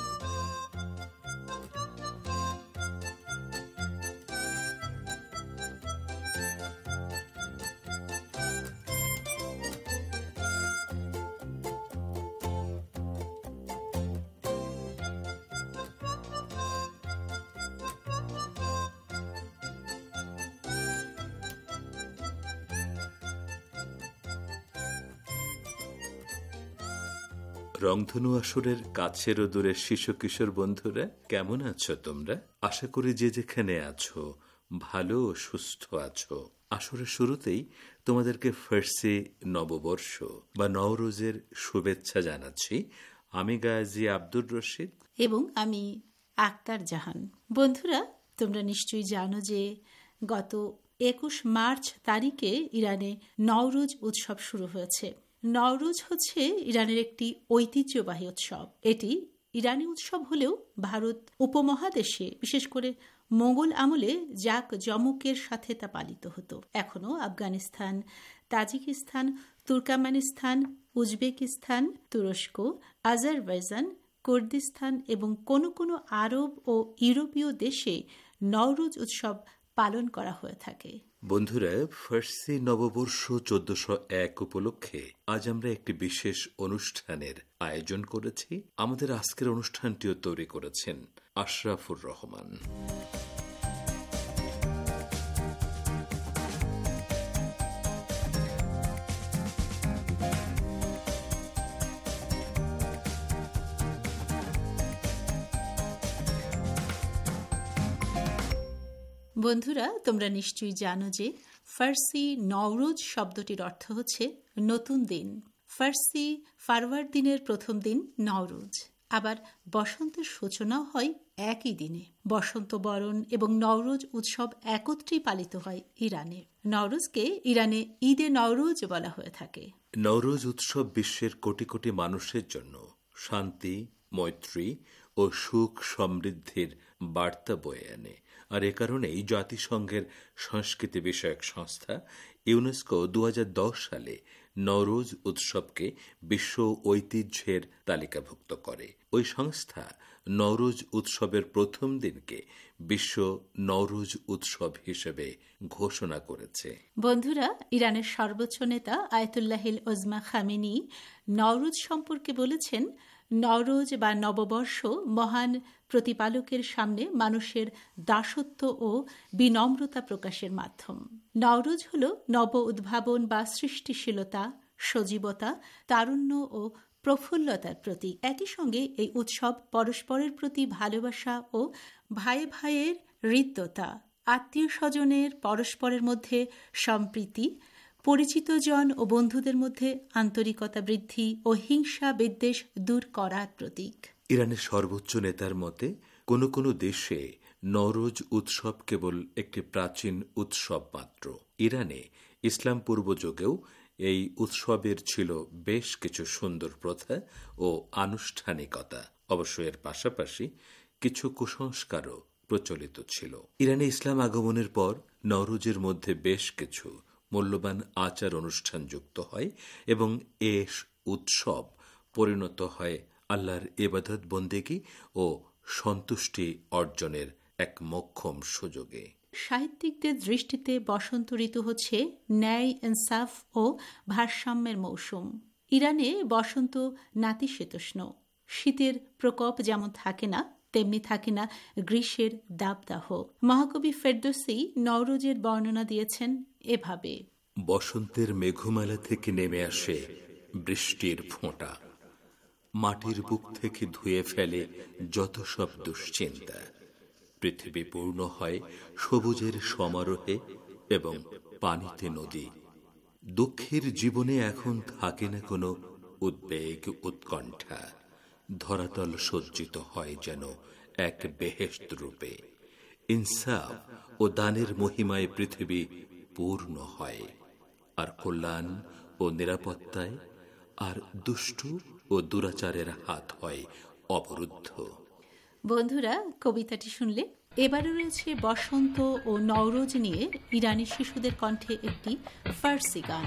রংধনু আসরের কাছের ও দূরের শিশু কিশোর বন্ধুরা, কেমন আছো তোমরা? আশা করি যে যেখানে আছো ভালো ও সুস্থ আছো। আসরের শুরুতেই তোমাদেরকে ফার্সি নববর্ষ বা নওরোজের শুভেচ্ছা জানাচ্ছি। আমি গাজী আব্দুর রশিদ এবং আমি আক্তার জাহান। বন্ধুরা, তোমরা নিশ্চয়ই জানো যে গত একুশ মার্চ তারিখে ইরানে নওরোজ উৎসব শুরু হয়েছে। নওরোজ হচ্ছে ইরানের একটি ঐতিহ্যবাহী উৎসব। এটি ইরানি উৎসব হলেও ভারত উপমহাদেশে, বিশেষ করে মোগল আমলে জাক জমকের সাথে তা পালিত হতো। এখনও আফগানিস্তান, তাজিকিস্তান, তুর্কমেনিস্তান, উজবেকিস্তান, তুরস্ক, আজারবাইজান, কুর্দিস্তান এবং কোনো কোনো আরব ও ইউরোপীয় দেশে নওরোজ উৎসব পালন করা হয়ে থাকে। বন্ধুরা, ফার্সি নববর্ষ চোদ্দশো এক উপলক্ষে আজ আমরা একটি বিশেষ অনুষ্ঠানের আয়োজন করেছি। আমাদের আজকের অনুষ্ঠানটিও তৈরি করেছেন আশরাফুর রহমান। বন্ধুরা, তোমরা নিশ্চয়ই জানো যে ফার্সি নওরোজ শব্দটির অর্থ হচ্ছে নতুন দিন। ফার্সি ফারওয়ার দিনের প্রথম দিন নওরোজ। আবার বসন্তের সূচনাও হয় একই দিনে। বসন্ত বরণ এবং নওরোজ উৎসব একত্রেই পালিত হয় ইরানে। নওরোজকে ইরানে ঈদে নওরোজ বলা হয়ে থাকে। নওরোজ উৎসব বিশ্বের কোটি কোটি মানুষের জন্য শান্তি, মৈত্রী ও সুখ সমৃদ্ধির বার্তা বয়ে আনে। আর এ কারণেই জাতিসংঘের সংস্কৃতি বিষয়ক সংস্থা ইউনেস্কো দু হাজার দশ সালে নওরোজ উৎসবকে বিশ্ব ঐতিহ্যের তালিকাভুক্ত করে। ওই সংস্থা নওরোজ উৎসবের প্রথম দিনকে বিশ্ব নওরোজ উৎসব হিসেবে ঘোষণা করেছে। বন্ধুরা, ইরানের সর্বোচ্চ নেতা আয়াতুল্লাহিল ওজমা খামেনি নওরোজ সম্পর্কে বলেছেন, নওরোজ বা নববর্ষ মহান প্রতিপালকের সামনে মানুষের দাসত্ব ও বিনম্রতা প্রকাশের মাধ্যম। নওরোজ হল নব উদ্ভাবন বা সৃষ্টিশীলতা, সজীবতা, তারুণ্য ও প্রফুল্লতার প্রতীক। একই সঙ্গে এই উৎসব পরস্পরের প্রতি ভালোবাসা ও ভাই ভাইয়ের হৃদ্যতা, আত্মীয় স্বজনের পরস্পরের মধ্যে সম্প্রীতি, পরিচিত জন ও বন্ধুদের মধ্যে আন্তরিকতা বৃদ্ধি ও হিংসা বিদ্বেষ দূর করার প্রতীক। ইরানের সর্বোচ্চ নেতার মতে কোনো কোনো দেশে নওরোজ উৎসব কেবল একটি প্রাচীন উৎসব মাত্র। ইরানে ইসলাম পূর্ব যুগেও এই উৎসবের ছিল বেশ কিছু সুন্দর প্রথা ও আনুষ্ঠানিকতা। অবশ্য এর পাশাপাশি কিছু কুসংস্কারও প্রচলিত ছিল। ইরানে ইসলাম আগমনের পর নওরোজের মধ্যে বেশ কিছু মূল্যবান আচার অনুষ্ঠান যুক্ত হয় এবং এ উৎসব পরিণত হয় আল্লাহর ইবাদত বন্দেগী ও সন্তুষ্টি অর্জনের এক মোক্ষম সুযোগে। সাহিত্যিকদের দৃষ্টিতে বসন্ত ঋতু হচ্ছে ন্যায়, ইনসাফ ও ভারসাম্যের মৌসুম। ইরানে বসন্ত নাতিশীতোষ্ণ। শীতের প্রকোপ যেমন থাকে না, তেমনি থাকে না গ্রীষ্মের দাবদাহ। মহাকবি ফেরদৌসী নওরোজের বর্ণনা দিয়েছেন এভাবে: বসন্তের মেঘমালা থেকে নেমে আসে বৃষ্টির ফোঁটা, মাটির বুক থেকে ধুয়ে ফেলে যত সব দুশ্চিন্তা। পৃথিবী পূর্ণ হয় সবুজের সমারোহে এবং পানিতে নদী। দুঃখের জীবনে এখন থাকে না কোনো উদ্বেগ, উৎকণ্ঠা। ধরাতল সজ্জিত হয় যেন এক বেহেশত রূপে। ইনসাফ ও দানের মহিমায় পৃথিবী পূর্ণ হয়, আর কল্যাণ ও নিরাপত্তায় আর দুষ্টু ও দুরাচারের হাত হয় অবরুদ্ধ। বন্ধুরা, কবিতাটি শুনলে। এবারে রয়েছে বসন্ত ও নওরোজ নিয়ে ইরানি শিশুদের কণ্ঠে একটি ফার্সি গান।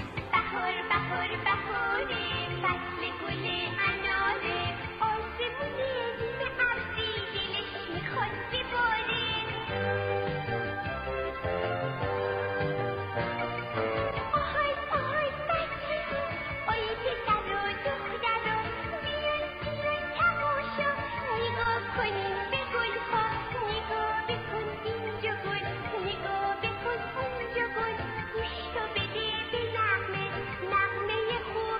نغمه خود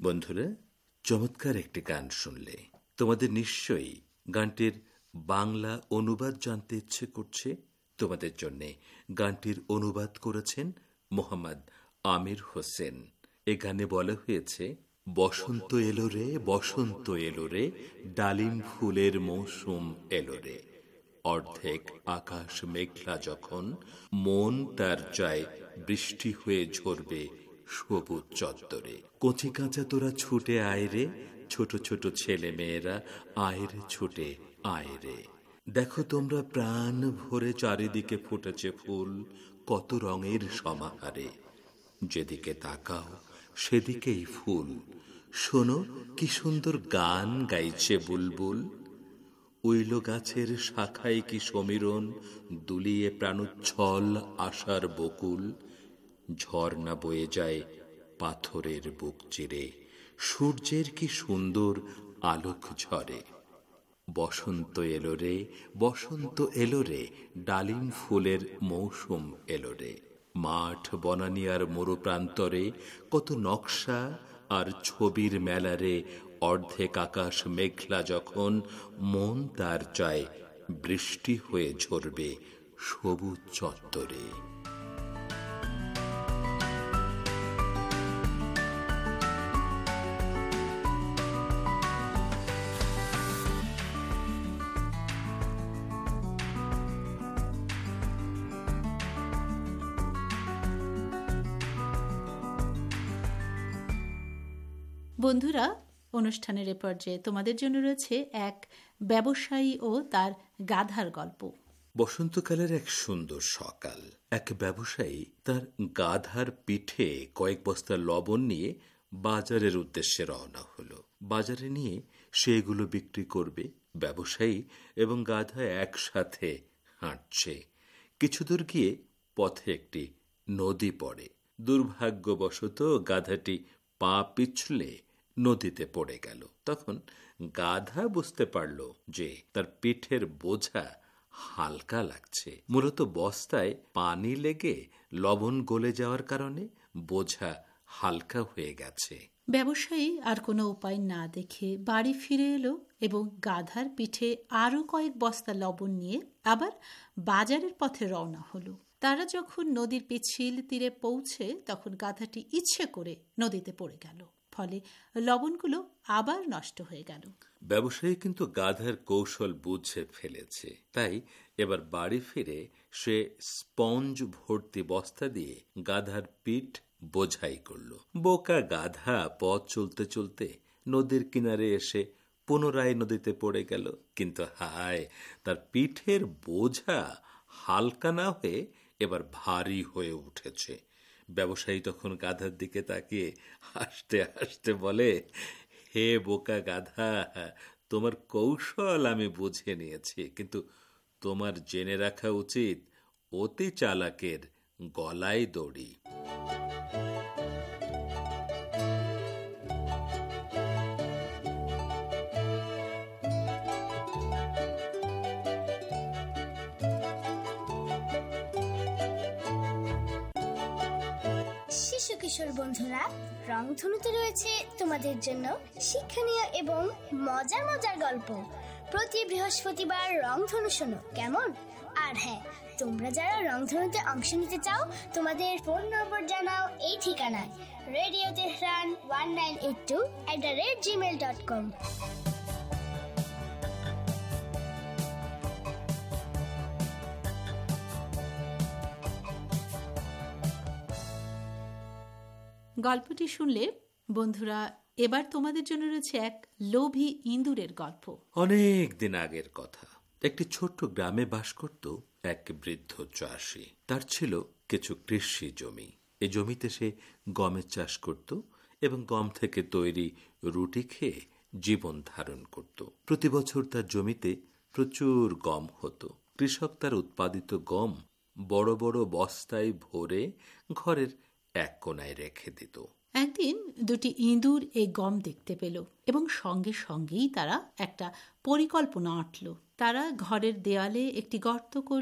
বন্ধুরা, চমৎকার একটি গান শুনলে। তোমাদের নিশ্চয়ই গানটির বাংলা অনুবাদ জানতে ইচ্ছে করছে। তোমাদের জন্য গানটির অনুবাদ করেছেন মোহাম্মদ আমির হোসেন। এ গানে বলা হয়েছে, বসন্ত এলো রে, বসন্ত এলো রে, ডালিম ফুলের মৌসুম এলো রে। অর্ধেক আকাশ মেঘলা যখন, মন তার চায় বৃষ্টি হয়ে ঝরবে সবুজ চত্বরে। কচি কাঁচা তোরা ছুটে আয় রে, ছোট ছোট ছেলে মেয়েরা আয় রে, ছুটে আয় রে। দেখো তোমরা প্রাণ ভরে চারিদিকে ফুটেছে ফুল, কত রঙের সমাহারে। যেদিকে তাকাও সেদিকেই ফুল, শোনো কি সুন্দর গান গাইছে বুলবুল। উইল গাছের শাখায় কি সমীরণ, দুলিয়ে প্রাণোচ্ছল আশার বকুল। ঝর্ণা বয়ে যায় পাথরের বুক চিরে, সূর্যের কি সুন্দর আলোক ঝরে। বসন্ত এলো রে, বসন্ত এলো রে, ডালিম ফুলের মৌসুম এলো রে। মাঠ বনানী আর মরু প্রান্তরে কত নকশা আর ছবির মেলারে। অর্ধেক আকাশ মেঘলা যখন, মন তার চায় বৃষ্টি হয়ে ঝরবে সবুজ চত্বরে। বন্ধুরা, অনুষ্ঠানের এ পর্যায়ে তোমাদের জন্য রয়েছে এক ব্যবসায়ী ও তার গাধার গল্প। বসন্তকালের এক সুন্দর সকাল, এক ব্যবসায়ী তার গাধার পিঠে কয়েক বস্তা লবণ নিয়ে বাজারের উদ্দেশ্যে রওনা হলো। বাজারে নিয়ে সেগুলো বিক্রি করবে। ব্যবসায়ী এবং গাধা একসাথে হাঁটছে। কিছু দূর গিয়ে পথে একটি নদী পড়ে। দুর্ভাগ্যবশত গাধাটি পা পিছলে নদীতে পড়ে গেল। তখন গাধা বুঝতে পারল যে তার পিঠের বোঝা হালকা লাগছে। মূলত বস্তায় পানি লেগে লবণ গলে যাওয়ার কারণে বোঝা হালকা হয়ে গেছে। ব্যবসায়ী আর কোনো উপায় না দেখে বাড়ি ফিরে এলো এবং গাধার পিঠে আরো কয়েক বস্তা লবণ নিয়ে আবার বাজারের পথে রওনা হলো। তারা যখন নদীর পিছিল তীরে পৌঁছে তখন গাধাটি ইচ্ছে করে নদীতে পড়ে গেল। ফলে লবণগুলো আবার নষ্ট হয়ে গেল। ব্যবসায়ী কিন্তু গাধার কৌশল বুঝে ফেলেছে। তাই এবার বাড়ি ফিরে সে স্পঞ্জ ভর্তি বস্তা দিয়ে গাধার পিঠ বোঝাই করল। বোকা গাধা পথ চলতে চলতে নদীর কিনারে এসে পুনরায় নদীতে পড়ে গেল। কিন্তু হায়, তার পিঠের বোঝা হালকা না হয়ে এবার ভারী হয়ে উঠেছে। ব্যবসায়ী তখন গাধার দিকে তাকিয়ে হাসতে হাসতে বলে, হে বোকা গাধা, তোমার কৌশল আমি বুঝে নিয়েছি, কিন্তু তোমার জেনে রাখা উচিত অতি চালাকের গলায় দড়ি। কিশোর বন্ধুরা, রংধনুতে রয়েছে তোমাদের জন্য শিক্ষণীয় এবং মজার মজার গল্প। প্রতি বৃহস্পতিবার রংধনু শোনো কেমন? আর হ্যাঁ, তোমরা যারা রংধনুতে অংশ নিতে চাও তোমাদের ফোন নম্বর জানাও এই ঠিকানায়, radio Tehran one nine eight two at the rate Gmail dot com. গল্পটি শুনলে বন্ধুরা, এবার তোমাদের জন্য রয়েছে এক লোভী ইঁদুরের গল্প। অনেক দিন আগের কথা। একটি ছোট্ট গ্রামে বাস করত এক বৃদ্ধ চাষী। তার ছিল কিছু কৃষি জমি। এই জমিতে সে গমের চাষ করত এবং গম থেকে তৈরি রুটি খেয়ে জীবন ধারণ করত। প্রতি বছর তার জমিতে প্রচুর গম হতো। কৃষক তার উৎপাদিত গম বড় বড় বস্তায় ভরে ঘরের এক কোনায় রেখে দিত। একদিন দুটি ইঁদুর এই গম দেখতে পেল এবং সঙ্গে সঙ্গেই তারা একটা পরিকল্পনা আঁটল। তারা ঘরের দেয়ালে একটি গর্ত করল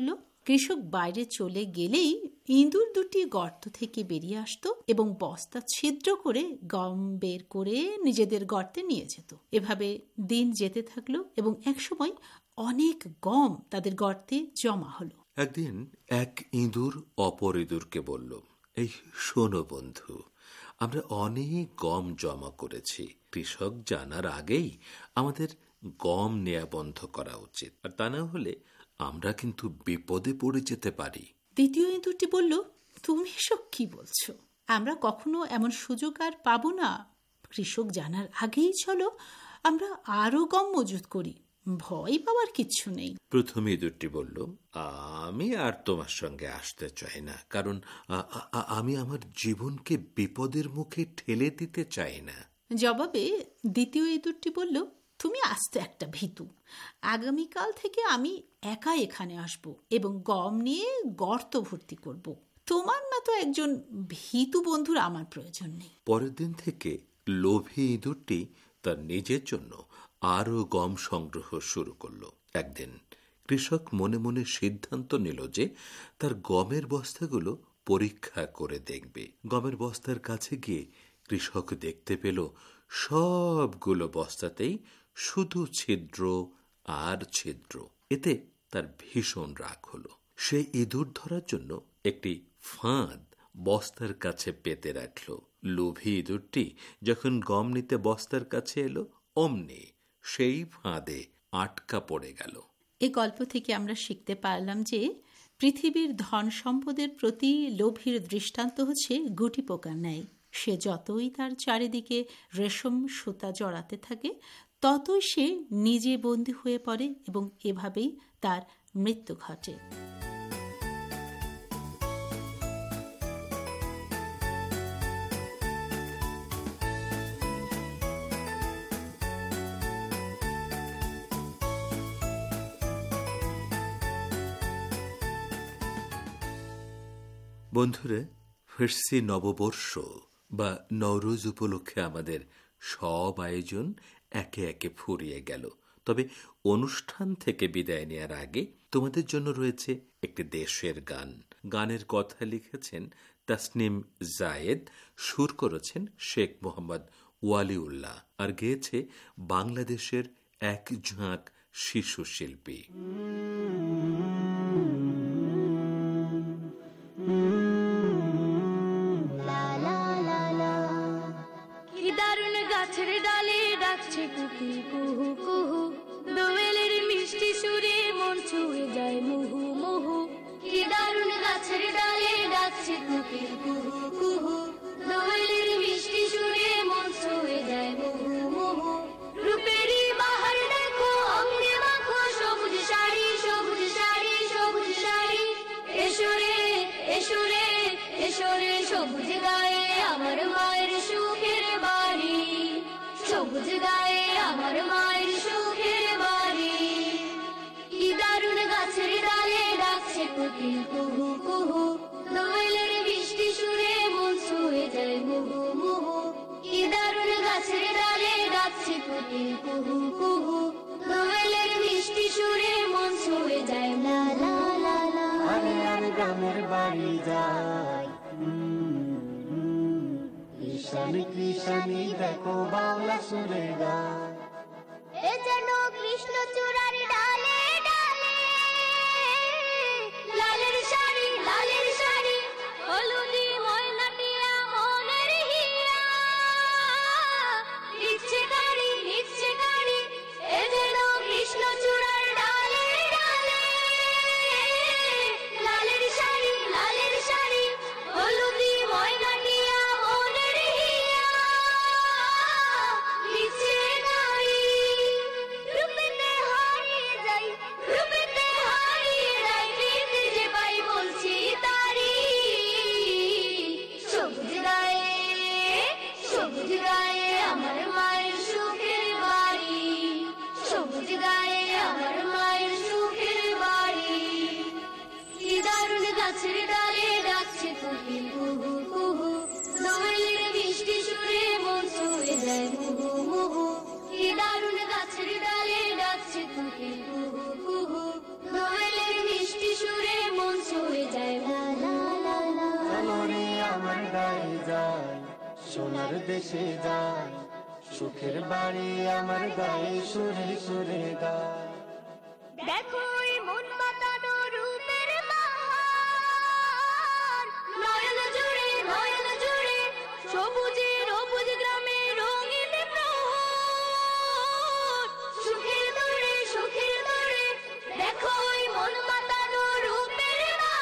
কৃষক বাইরে চলে গেলেই ইঁদুর দুটি গর্ত থেকে বেরিয়ে আসতো এবং বস্তা ছিদ্র করে গম বের করে নিজেদের গর্তে নিয়ে যেত। এভাবে দিন যেতে থাকলো এবং একসময় অনেক গম তাদের গর্তে জমা হলো। একদিন এক ইঁদুর অপর ইঁদুরকে বলল, এই শোনো বন্ধু, আমরা অনেক গম জমা করেছি, কৃষক জানার আগেই আমাদের গম নেয়া বন্ধ করা উচিত, আর তা না হলে আমরা কিন্তু বিপদে পড়ে যেতে পারি। দ্বিতীয় ইঁদুরটি বলল, তুমি এসব কি বলছো? আমরা কখনো এমন সুযোগ আর পাবো না। কৃষক জানার আগেই চলো আমরা আরো গম মজুত করি, ভয় পাওয়ার কিচ্ছু নেই। প্রথম ইঁদুরটি বলল, আমি আর তোমার সঙ্গে আসতে চাই না, কারণ আমি আমার জীবনকে বিপদের মুখে ঠেলে দিতে চাই না। জবাবে দ্বিতীয় ইঁদুরটি বলল, তুমি আস্তে একটা ভীতু, আগামীকাল থেকে আমি একা এখানে আসব এবং গম নিয়ে গর্ত ভর্তি করব। তোমার মতো একজন ভীতু বন্ধুর আমার প্রয়োজন নেই। পরের দিন থেকে লোভী ইঁদুরটি তার নিজের জন্য আরো গম সংগ্রহ শুরু করলো। একদিন কৃষক মনে মনে সিদ্ধান্ত নিল যে তার গমের বস্তাগুলো পরীক্ষা করে দেখবে। গমের বস্তার কাছে গিয়ে কৃষক দেখতে পেল সবগুলো বস্তাতেই শুধু ছিদ্র আর ছিদ্র। এতে তার ভীষণ রাগ হলো। সে ইঁদুর ধরার জন্য একটি ফাঁদ বস্তার কাছে পেতে রাখল। লোভী ইঁদুরটি যখন গম নিতে বস্তার কাছে এলো, অমনি সেই ফাঁদে আটকা পড়ে গেল। এই গল্প থেকে আমরা শিখতে পারলাম যে পৃথিবীর ধন সম্পদের প্রতি লোভীর দৃষ্টান্ত হচ্ছে গুটি পোকার ন্যায়। সে যতই তার চারিদিকে রেশম সুতা জড়াতে থাকে, ততই সে নিজে বন্দী হয়ে পড়ে এবং এভাবেই তার মৃত্যু ঘটে। বন্ধুরা, ফার্সি নববর্ষ বা নওরোজ উপলক্ষে আমাদের সব আয়োজন একে একে ফুরিয়ে গেল। তবে অনুষ্ঠান থেকে বিদায় নেওয়ার আগে তোমাদের জন্য রয়েছে একটি দেশের গান। গানের কথা লিখেছেন তাসনিম জায়েদ, সুর করেছেন শেখ মোহাম্মদ ওয়ালিউল্লাহ, আর গেয়েছে বাংলাদেশের এক ঝাঁক শিশু শিল্পী। গাছের ডালে ডাকছে কুকু কুহু কুহু, দোয়েলের মিষ্টি সুরে মন ছুঁয়ে যায় মুহু মুহু। কি দারুণ গাছের ডালে ডাকছে কুকু কুহু কুহু, দোয়েলের মিষ্টি সুরে মন ছুঁয়ে যায় মুহু মুহু। রূপেরই বাহার দেখো, অঙ্গে মাখো সবুজ শাড়ি, সবুজ শাড়ি, সবুজ শাড়ি। এসরে এসরে এসরে সবুজ গায়ে আমার মায়ের সুখের বাড়ি, সবুজ গায়ে আমার মায়ের সুখের বাড়ি। কি দারুণ গাছের ডালে ডাকছে কোকিল কুহু কুহু, দোয়েলের মিষ্টি সুরে মন ছুঁয়ে যায় মুহু মুহু। কি দারুণ গাছের ডালে ডাকছে কোকিল কুহু কুহু, দোয়েলের মিষ্টি সুরে মন ছুঁয়ে যায় লা লা লা লা। আরে আরে গ্রামের বাড়ি যায়, কৃষানি কৃষানি দেখো বাংলা সুরে গায়। এ যেন কৃষ্ণ চূড়ার ডালে ডালে, লালের শাড়ি লালের শাড়ি, হলুদি ময়নাটিয়া মনের হিয়া, নিচ্ছে গাড়ি নিচ্ছে গাড়ি। এ যেন কৃষ্ণ চূড়ার ডালে ডালে, লালের শাড়ি লালের শাড়ি, হলুদি ময়নাটিয়া মনের হিয়া, নিচ্ছে গাড়ি। রূপেতে হারিয়ে যাই, রূপেতে হারিয়ে যাই, প্রীতি যে পাই বলছি তারি। সবুজ গায়ে সবুজ গায়ে আমার মায়ের সুখের বাড়ি, সবুজ গায়ে আমার মায়ের সুখের বাড়ি। কি দারুণ গাছের ডালে ডাকছে কোকিল কুহু কুহু, দোয়েলের মিষ্টি সুরে মন ছুঁয়ে যায় মুহু মুহু। কি দারুণ গাছের ডালে ডাকছে কোকিল কুহু কুহু, দোয়েলের মিষ্টি সুরে সুখের বাড়ি আমার গায়ে সুরে সুরে গায়। দেখো এই মন মাতানো রূপের বাহার, নয়ন জুড়ে নয়ন জুড়ে সবুজে সবুজ গ্রামে রঙিন প্রহর, সুখের দূরে সুখের দূরে দেখো এই মন মাতানো রূপের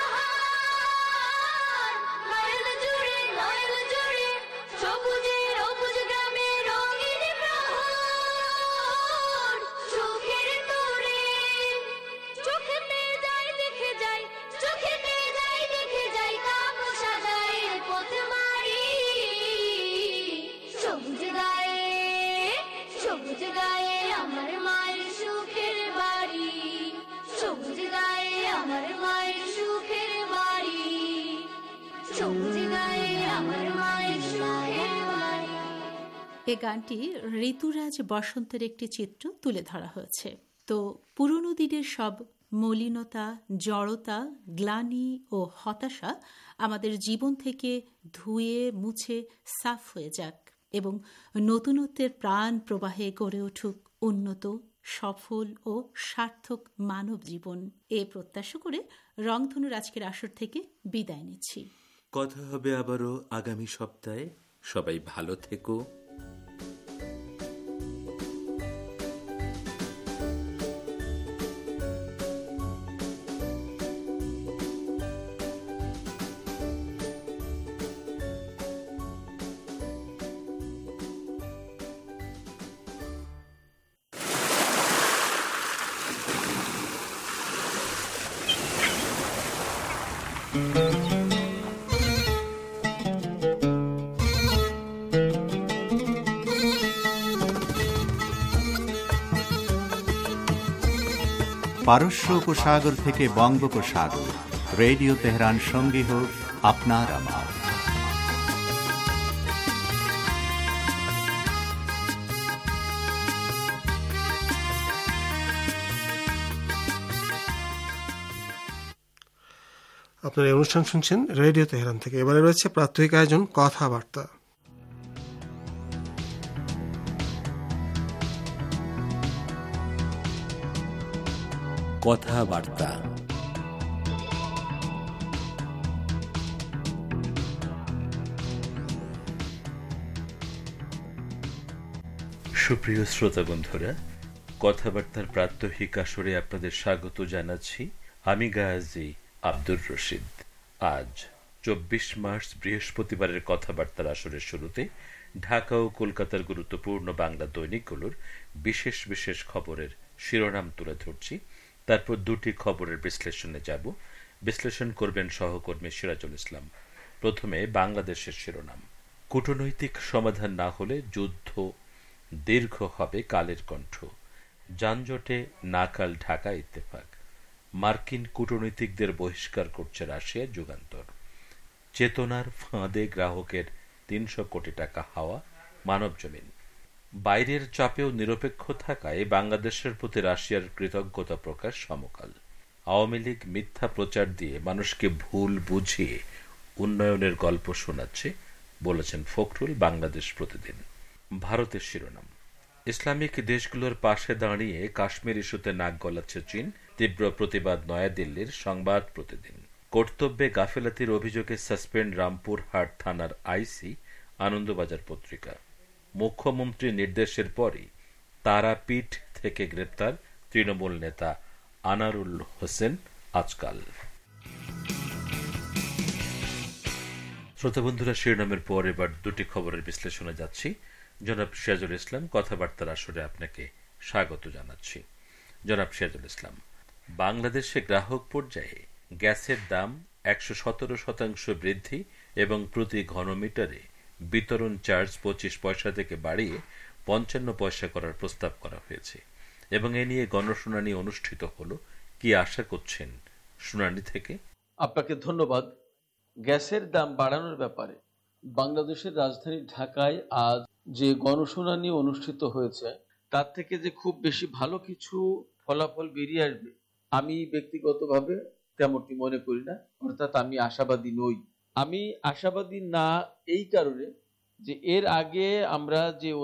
বাহার, নয়ন জুড়ে নয়ন জুড়ে সবুজে সবুজ গ্রামে রঙিন প্রহর, সুখের দূরে চোখেতে যাই দেখে যাই, চোখেতে যাই দেখে যাই কাপ সাজায় পথ মারি, সবুজ গায়ে সবুজ গায়ে আমার মায়ের সুখের বাড়ি, সবুজ গায়ে আমার মায়ের সুখের বাড়ি, সবুজ গায়ে আমার মায়ের সুখের বাড়ি। এ গানটি ঋতুরাজ বসন্তের একটি চিত্র তুলে ধরা হয়েছে। তো পুরনো দিনের সব মলিনতা, জড়তা, গ্লানি ও হতাশা আমাদের জীবন থেকে ধুয়ে মুছে সাফ হয়ে যাক এবং নতুনত্বের প্রাণ প্রবাহে গড়ে উঠুক উন্নত, সফল ও সার্থক মানব জীবন। এ প্রত্যাশা করে রংধনুর আজকের আসর থেকে বিদায় নিচ্ছি। কথা হবে আবারও আগামী সপ্তাহে। সবাই ভালো থেকো। পারস্য উপসাগর থেকে বঙ্গোপসাগর, রেডিও তেহরান সঙ্গী হোক আপনার আমার। আপনারা এই অনুষ্ঠান শুনছেন রেডিও তেহরান থেকে। এবারে রয়েছে প্রাত্যহিক আয়োজন কথাবার্তা। কথাবার্তা সুপ্রিয় শ্রোতা বন্ধুরা, কথাবার্তার প্রাত্যহিক আসরে আপনাদের স্বাগত জানাচ্ছি। আমি গাজী আব্দুর রশিদ। আজ চব্বিশ মার্চ বৃহস্পতিবারের কথাবার্তার আসরের শুরুতে ঢাকা ও কলকাতার গুরুত্বপূর্ণ বাংলা দৈনিকগুলোর বিশেষ বিশেষ খবরের শিরোনাম তুলে ধরছি। তারপর দুটি খবরের বিশ্লেষণে যাব। বিশ্লেষণ করবেন সহকর্মী সিরাজুল ইসলাম। প্রথমে বাংলাদেশের শিরোনাম। কূটনৈতিক সমাধান না হলে যুদ্ধ দীর্ঘ হবে, কালের কণ্ঠ। যানজটে নাকাল ঢাকা ইত্তেফাক। মার্কিন কূটনীতিকদের বহিষ্কার করছে রাশিয়া, যুগান্তর। চেতনার ফাঁদে গ্রাহকের তিনশো কোটি টাকা হাওয়া, মানবজমিন। বাইরের চাপেও নিরপেক্ষ থাকায় বাংলাদেশের প্রতি রাশিয়ার কৃতজ্ঞতা প্রকাশ, সমকাল। আওয়ামী লীগ মিথ্যা প্রচার দিয়ে মানুষকে ভুল বুঝিয়ে উন্নয়নের গল্প শোনাচ্ছে বলেছেন ফখরুল, বাংলাদেশ প্রতিদিন। ভারতের শিরোনাম। ইসলামিক দেশগুলোর পাশে দাঁড়িয়ে কাশ্মীর ইস্যুতে নাক গলাচ্ছে চীন, তীব্র প্রতিবাদ নয়াদিল্লির, সংবাদ প্রতিদিন। কর্তব্যে গাফেলাতির অভিযোগে সাসপেন্ড রামপুরহাট থানার আইসি, আনন্দবাজার পত্রিকা। মুখ্যমন্ত্রীর নির্দেশের পরই তারাপীঠ থেকে গ্রেপ্তার তৃণমূল নেতা আনারুল হোসেন, আজকাল। শ্রোতা বন্ধুরা, শিরোনামের পর এবার দুটি খবরের বিশ্লেষণে যাচ্ছি। জনাব সিরাজুল ইসলাম, কথাবার্তার আসরে আপনাকে স্বাগত জানাচ্ছি। জনাব সিরাজুল ইসলাম, বাংলাদেশে গ্রাহক পর্যায়ে গ্যাসের দাম একশো সতেরো শতাংশ বৃদ্ধি এবং প্রতি ঘনমিটারে বিতরণ চার্জ পঁচিশ পয়সা থেকে বাড়িয়ে পঞ্চান্ন পয়সা করার প্রস্তাব করা হয়েছে এবং এ নিয়ে গণশুনানি অনুষ্ঠিত হল। কি আশা করছেন শুনানি থেকে? আপনাকে ধন্যবাদ। গ্যাসের দাম বাড়ানোর ব্যাপারে বাংলাদেশের রাজধানী ঢাকায় আজ যে গণশুনানি অনুষ্ঠিত হয়েছে তার থেকে যে খুব বেশি ভালো কিছু ফলাফল বেরিয়ে আসবে আমি ব্যক্তিগতভাবে তেমনটি মনে করি না। অর্থাৎ আমি আশাবাদী নই। আমি আশাবাদী না এই কারণে যে এর আগে আমরা যে অতীত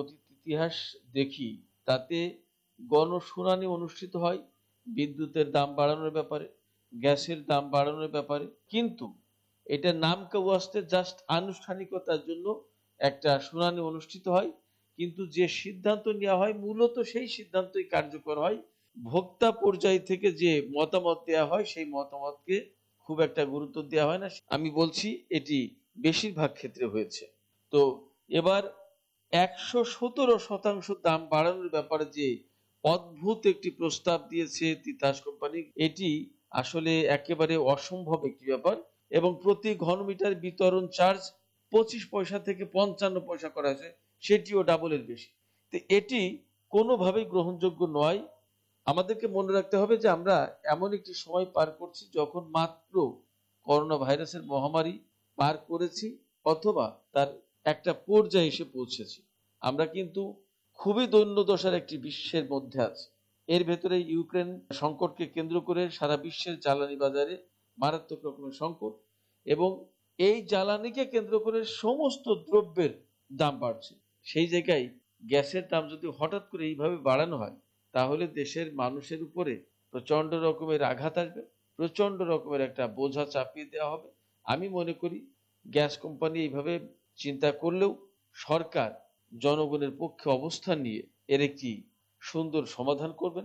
ইতিহাস দেখি তাতে গণশুনানি অনুষ্ঠিত হয় বিদ্যুতের দাম বাড়ানোর ব্যাপারে, গ্যাসের দাম বাড়ানোর ব্যাপারে, কিন্তু এটা নামকে ওয়াস্তে জাস্ট আনুষ্ঠানিকতার জন্য একটা শুনানি অনুষ্ঠিত হয়, কিন্তু যে সিদ্ধান্ত নেওয়া হয় মূলত সেই সিদ্ধান্তই কার্যকর হয়। ভোক্তা পর্যায় থেকে যে মতামত দেওয়া হয় সেই মতামতকে খুব একটা গুরুত্ব দেওয়া হয় না। আমি বলছি এটি বেশিরভাগ ক্ষেত্রে হয়েছে। তো এবার একশো সতেরো শতাংশ দাম বাড়ানোর ব্যাপারে যে অদ্ভুত একটি প্রস্তাব দিয়েছে তিতাস কোম্পানি, এটি আসলে একেবারে অসম্ভব একটি ব্যাপার, এবং প্রতি ঘনমিটার বিতরণ চার্জ পঁচিশ পয়সা থেকে পঞ্চান্ন পয়সা করা হয়েছে, সেটিও ডাবলের বেশি। তো এটি কোনোভাবেই গ্রহণযোগ্য নয়। আমাদেরকে মনে রাখতে হবে যে আমরা এমন একটি সময় পার করছি যখন মাত্র করোনা ভাইরাসের মহামারী পার করেছি অথবা তার একটা পর্যায়ে এসে পৌঁছেছি। আমরা কিন্তু খুবই দৈন্যদশার একটি বিশ্বের মধ্যে আছি। এর ভেতরে ইউক্রেন সংকটকে কেন্দ্র করে সারা বিশ্বের জ্বালানি বাজারে মারাত্মক রকমের সংকট, এবং এই জ্বালানিকে কেন্দ্র করে সমস্ত দ্রব্যের দাম বাড়ছে। সেই জায়গায় গ্যাসের দাম যদি হঠাৎ করে এইভাবে বাড়ানো হয় তাহলে দেশের মানুষের উপরে প্রচন্ড রকমের আঘাত আসবে, প্রচন্ড রকমের একটা বোঝা চাপিয়ে দেওয়া হবে। আমি মনে করি গ্যাস কোম্পানি এইভাবে চিন্তা করলেও সরকার জনগণের পক্ষে অবস্থান নিয়ে এর একটি সুন্দর সমাধান করবেন।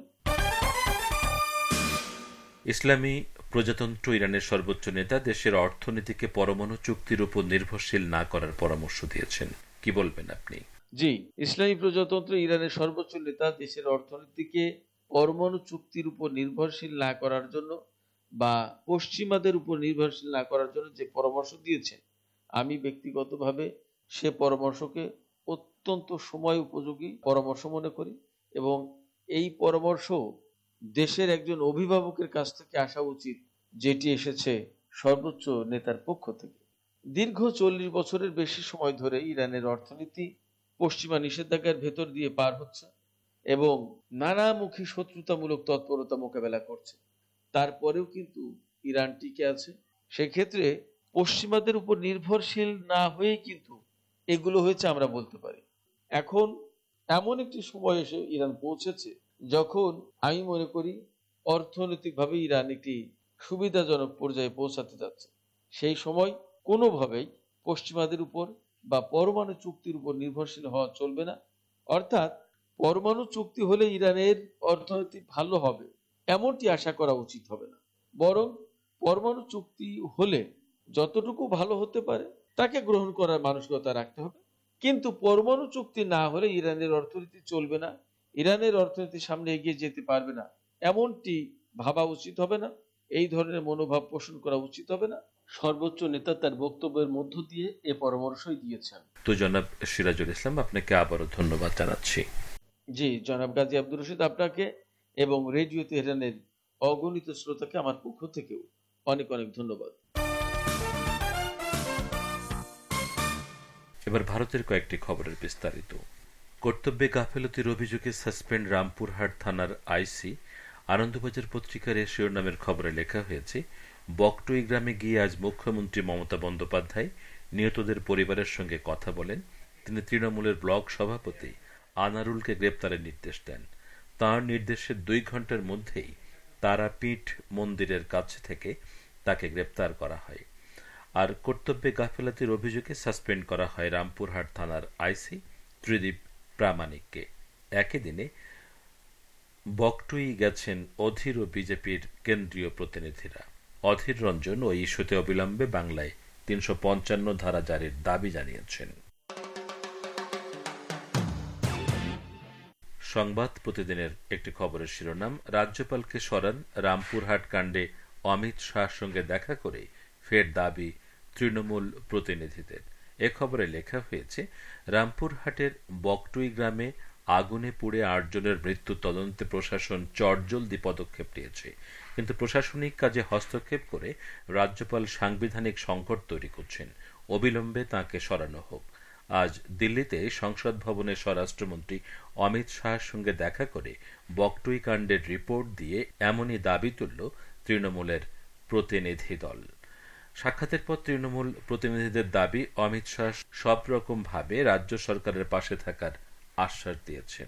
ইসলামী প্রজাতন্ত্র ইরানের সর্বোচ্চ নেতা দেশের অর্থনীতিকে পরমাণু চুক্তির উপর নির্ভরশীল না করার পরামর্শ দিয়েছেন, কি বলবেন আপনি? জি, ইসলামী প্রজাতন্ত্র ইরানের সর্বোচ্চ নেতা দেশের অর্থনীতিকে পরমাণু চুক্তির উপর নির্ভরশীল না করার জন্য বা পশ্চিমাদের উপর নির্ভরশীল না করার জন্য যে পরামর্শ দিয়েছেন, আমি ব্যক্তিগতভাবে সে পরামর্শকে অত্যন্ত সময় উপযোগী পরামর্শ মনে করি, এবং এই পরামর্শ দেশের একজন অভিভাবকের কাছ থেকে আসা উচিত, যেটি এসেছে সর্বোচ্চ নেতার পক্ষ থেকে। দীর্ঘ চল্লিশ বছরের বেশি সময় ধরে ইরানের অর্থনীতি পশ্চিমা নিষেধাজ্ঞার ভেতর দিয়ে পার হচ্ছে এবং নানামুখী শত্রুতামূলক তৎপরতা মোকাবেলা করছে। তারপরেও কিন্তু ইরান টিকে আছে। সেক্ষেত্রে পশ্চিমাদের উপর নির্ভরশীল না হয়েই কিন্তু এগুলো হয়েছে আমরা বলতে পারি। এখন এমন একটি সময় এসে ইরান পৌঁছেছে যখন আমি মনে করি অর্থনৈতিকভাবে ইরান একটি সুবিধাজনক পর্যায়ে পৌঁছাতে যাচ্ছে। সেই সময় কোনোভাবেই পশ্চিমাদের উপর বা পরমাণু চুক্তির উপর নির্ভরশীল হওয়া চলবে না। অর্থাৎ পরমাণু চুক্তি হলে ইরানের অর্থনীতি ভালো হবে এমনটি আশা করা উচিত হবে না, বরং পরমাণু চুক্তি হলে যতটুকু ভালো হতে পারে তাকে গ্রহণ করার মানসিকতা রাখতে হবে। কিন্তু পরমাণু চুক্তি না হলে ইরানের অর্থনীতি চলবে না, ইরানের অর্থনীতি সামনে এগিয়ে যেতে পারবে না, এমনটি ভাবা উচিত হবে না, এই ধরনের মনোভাব পোষণ করা উচিত হবে না। সর্বোচ্চ নেতা তার বক্তব্যের মধ্য দিয়ে এ পরামর্শই দিয়েছেন। তো জনাব সিরাজুল ইসলাম, আপনাকে আবারও ধন্যবাদ জানাচ্ছি। জি জনাব গাজী আব্দুর রশিদ, আপনাকে এবং রেডিও তেহরানের অগণিত শ্রোতাকে আমার পক্ষ থেকেও অনেক অনেক ধন্যবাদ। এবার ভারতের কয়েকটি খবরের বিস্তারিত। কর্তব্যে গাফেলতির অভিযোগে সাসপেন্ড রামপুরহাট থানার আইসি। আনন্দবাজার পত্রিকার এ শিরোনামের খবরে লেখা হয়েছে, বকটুই গ্রামে গিয়ে আজ মুখ্যমন্ত্রী মমতা বন্দ্যোপাধ্যায় নিহতদের পরিবারের সঙ্গে কথা বলেন। তিনি তৃণমূলের ব্লক সভাপতি আনারুলকে গ্রেপ্তারের নির্দেশ দেন। তাঁর নির্দেশের দুই ঘন্টার মধ্যেই তারাপীঠ মন্দিরের কাছে থেকে তাকে গ্রেপ্তার করা হয়। আর কর্তব্যে গাফেলাতির অভিযোগে সাসপেন্ড করা হয় রামপুরহাট থানার আইসি ত্রিদীপ প্রামাণিককে। একই দিনে বকটুই গেছেন অধীর ও বিজেপির কেন্দ্রীয় প্রতিনিধিরা। অধীর রঞ্জন ও ইস্যুতে অবিলম্বে বাংলায় তিনশো পঞ্চান্ন ধারা জারির দাবি জানিয়েছেন। সংবাদ প্রতিদিনের একটি খবরের শিরোনাম, রাজ্যপালকে সরান, রামপুরহাট কাণ্ডে অমিত শাহর সঙ্গে দেখা করে ফের দাবি তৃণমূল প্রতিনিধিদের। এ খবরে লেখা হয়েছে, রামপুরহাটের বকটুই গ্রামে আগুনে পুড়ে আটজনের মৃত্যু তদন্তে প্রশাসন চটজলদি পদক্ষেপ নিয়েছে, কিন্তু প্রশাসনিক কাজে হস্তক্ষেপ করে রাজ্যপাল সাংবিধানিক সংকট তৈরি করছেন। অবিলম্বে তাঁকে সরানো হোক। আজ দিল্লিতে সংসদ ভবনে স্বরাষ্ট্রমন্ত্রী অমিত শাহর সঙ্গে দেখা করে বকটুই কাণ্ডের রিপোর্ট দিয়ে এমনই দাবি তুলল তৃণমূলের প্রতিনিধি দল। সাক্ষাতের পর তৃণমূল প্রতিনিধিদের দাবি, অমিত শাহ সব রকম ভাবে রাজ্য সরকারের পাশে থাকার আশ্বাস দিয়েছেন।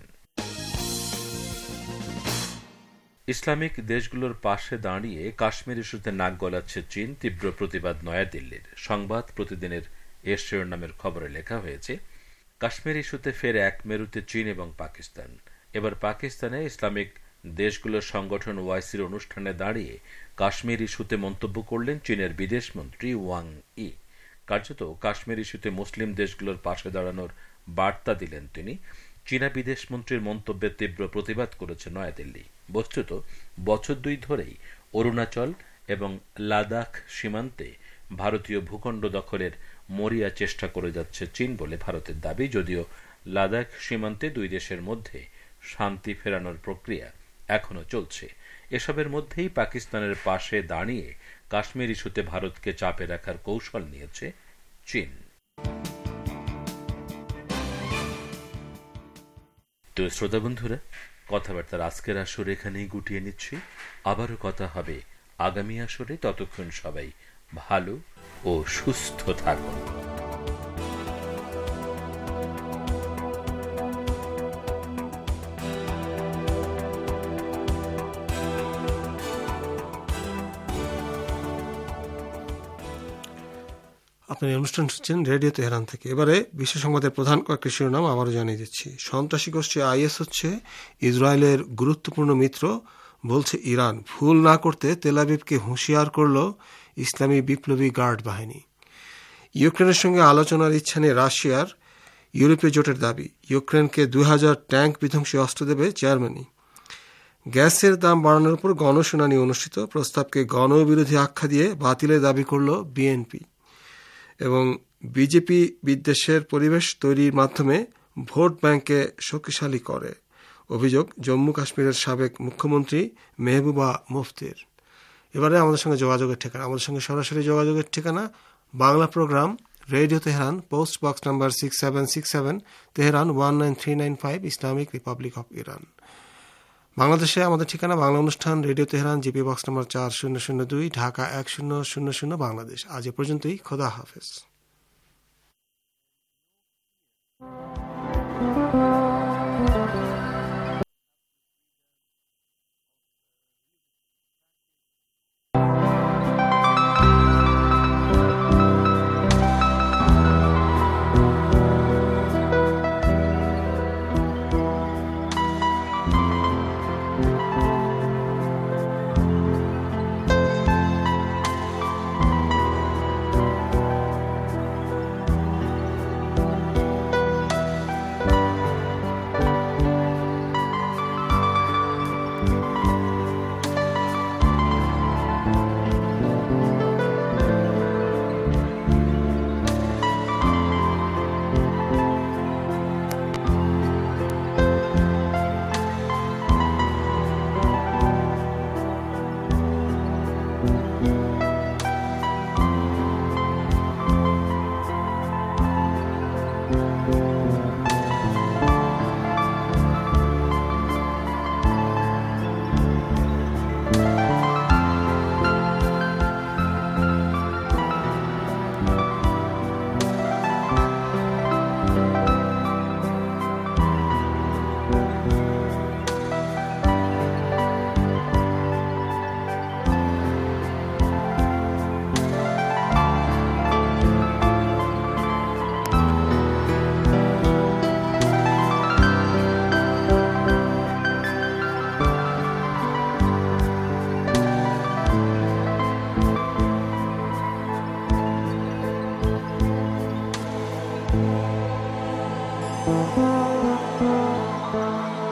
ইসলামিক দেশগুলোর পাশে দাঁড়িয়ে কাশ্মীর ইস্যুতে নাক গলাচ্ছে চীন, তীব্র প্রতিবাদ নয়াদিল্লির। সংবাদ প্রতিদিনের এর শিরোনামের খবরে লেখা হয়েছে, কাশ্মীর ইস্যুতে ফের এক মেরুতে চীন এবং পাকিস্তান। এবার পাকিস্তানে ইসলামিক দেশগুলোর সংগঠন ওয়াইসির অনুষ্ঠানে দাঁড়িয়ে কাশ্মীর ইস্যুতে মন্তব্য করলেন চীনের বিদেশমন্ত্রী ওয়াং ই। কার্যত কাশ্মীর ইস্যুতে মুসলিম দেশগুলোর পাশে দাঁড়ানোর বার্তা দিলেন তিনি। চীনা বিদেশমন্ত্রীর মন্তব্যের তীব্র প্রতিবাদ করেছে নয়াদিল্লি। বস্তুত বছর দুই ধরেই অরুণাচল এবং লাদাখ সীমান্তে ভারতীয় ভূখণ্ড দখলের মরিয়া চেষ্টা করে যাচ্ছে চীন বলে ভারতের দাবি। যদিও লাদাখ সীমান্তে দুই দেশের মধ্যে শান্তি ফেরানোর প্রক্রিয়া এখনো চলছে। এসবের মধ্যেই পাকিস্তানের পাশে দাঁড়িয়ে কাশ্মীর ইস্যুতে ভারতকে চাপে রাখার কৌশল নিয়েছে চীন। তো শ্রোতা বন্ধুরা, কথাবার্তার আজকের আসর এখানেই গুটিয়ে নিচ্ছি। আবারও কথা হবে আগামী আসরে। ততক্ষণ সবাই ভালো ও সুস্থ থাকুন। আপনার এই অনুষ্ঠান শুনছেন রেডিও তেহরান থেকে। এবারে বিশ্ব সংবাদের প্রধান কয়েকটি শিরোনাম আবারও জানিয়ে দিচ্ছি। সন্ত্রাসী গোষ্ঠী আইএস হচ্ছে ইসরায়েলের গুরুত্বপূর্ণ মিত্র, বলছে ইরান। ভুল না করতে তেল আবিবকে হুঁশিয়ার করল ইসলামী বিপ্লবী গার্ড বাহিনী। ইউক্রেনের সঙ্গে আলোচনার ইচ্ছা নেই রাশিয়ার, ইউরোপীয় জোটের দাবি। ইউক্রেনকে দুই হাজার ট্যাঙ্ক বিধ্বংসী অস্ত্র দেবে জার্মানি। গ্যাসের দাম বাড়ানোর উপর গণশুনানি অনুষ্ঠিত, প্রস্তাবকে গণবিরোধী আখ্যা দিয়ে বাতিলের দাবি করল বিএনপি। এবং বিজেপি বিদ্বেষের পরিবেশ তৈরির মাধ্যমে ভোট ব্যাংকে শক্তিশালী করে অভিযোগ জম্মু কাশ্মীরের সাবেক মুখ্যমন্ত্রী মেহবুবা মুফতির। এবারে আমাদের সঙ্গে যোগাযোগের ঠিকানা, আমাদের সঙ্গে সরাসরি যোগাযোগের ঠিকানা Bangla program radio Tehran, post box number six seven six seven Tehran one nine three nine five, Islamic republic of Iran. বাংলাদেশে আমাদের ঠিকানা বাংলা অনুষ্ঠান রেডিও তেহরান, জিপি বক্স নম্বর চার শূন্য শূন্য দুই, ঢাকা এক শূন্য শূন্য শূন্য, বাংলাদেশ। আজ এ পর্যন্তই, খোদা হাফেজ।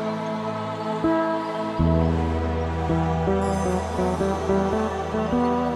Thank you.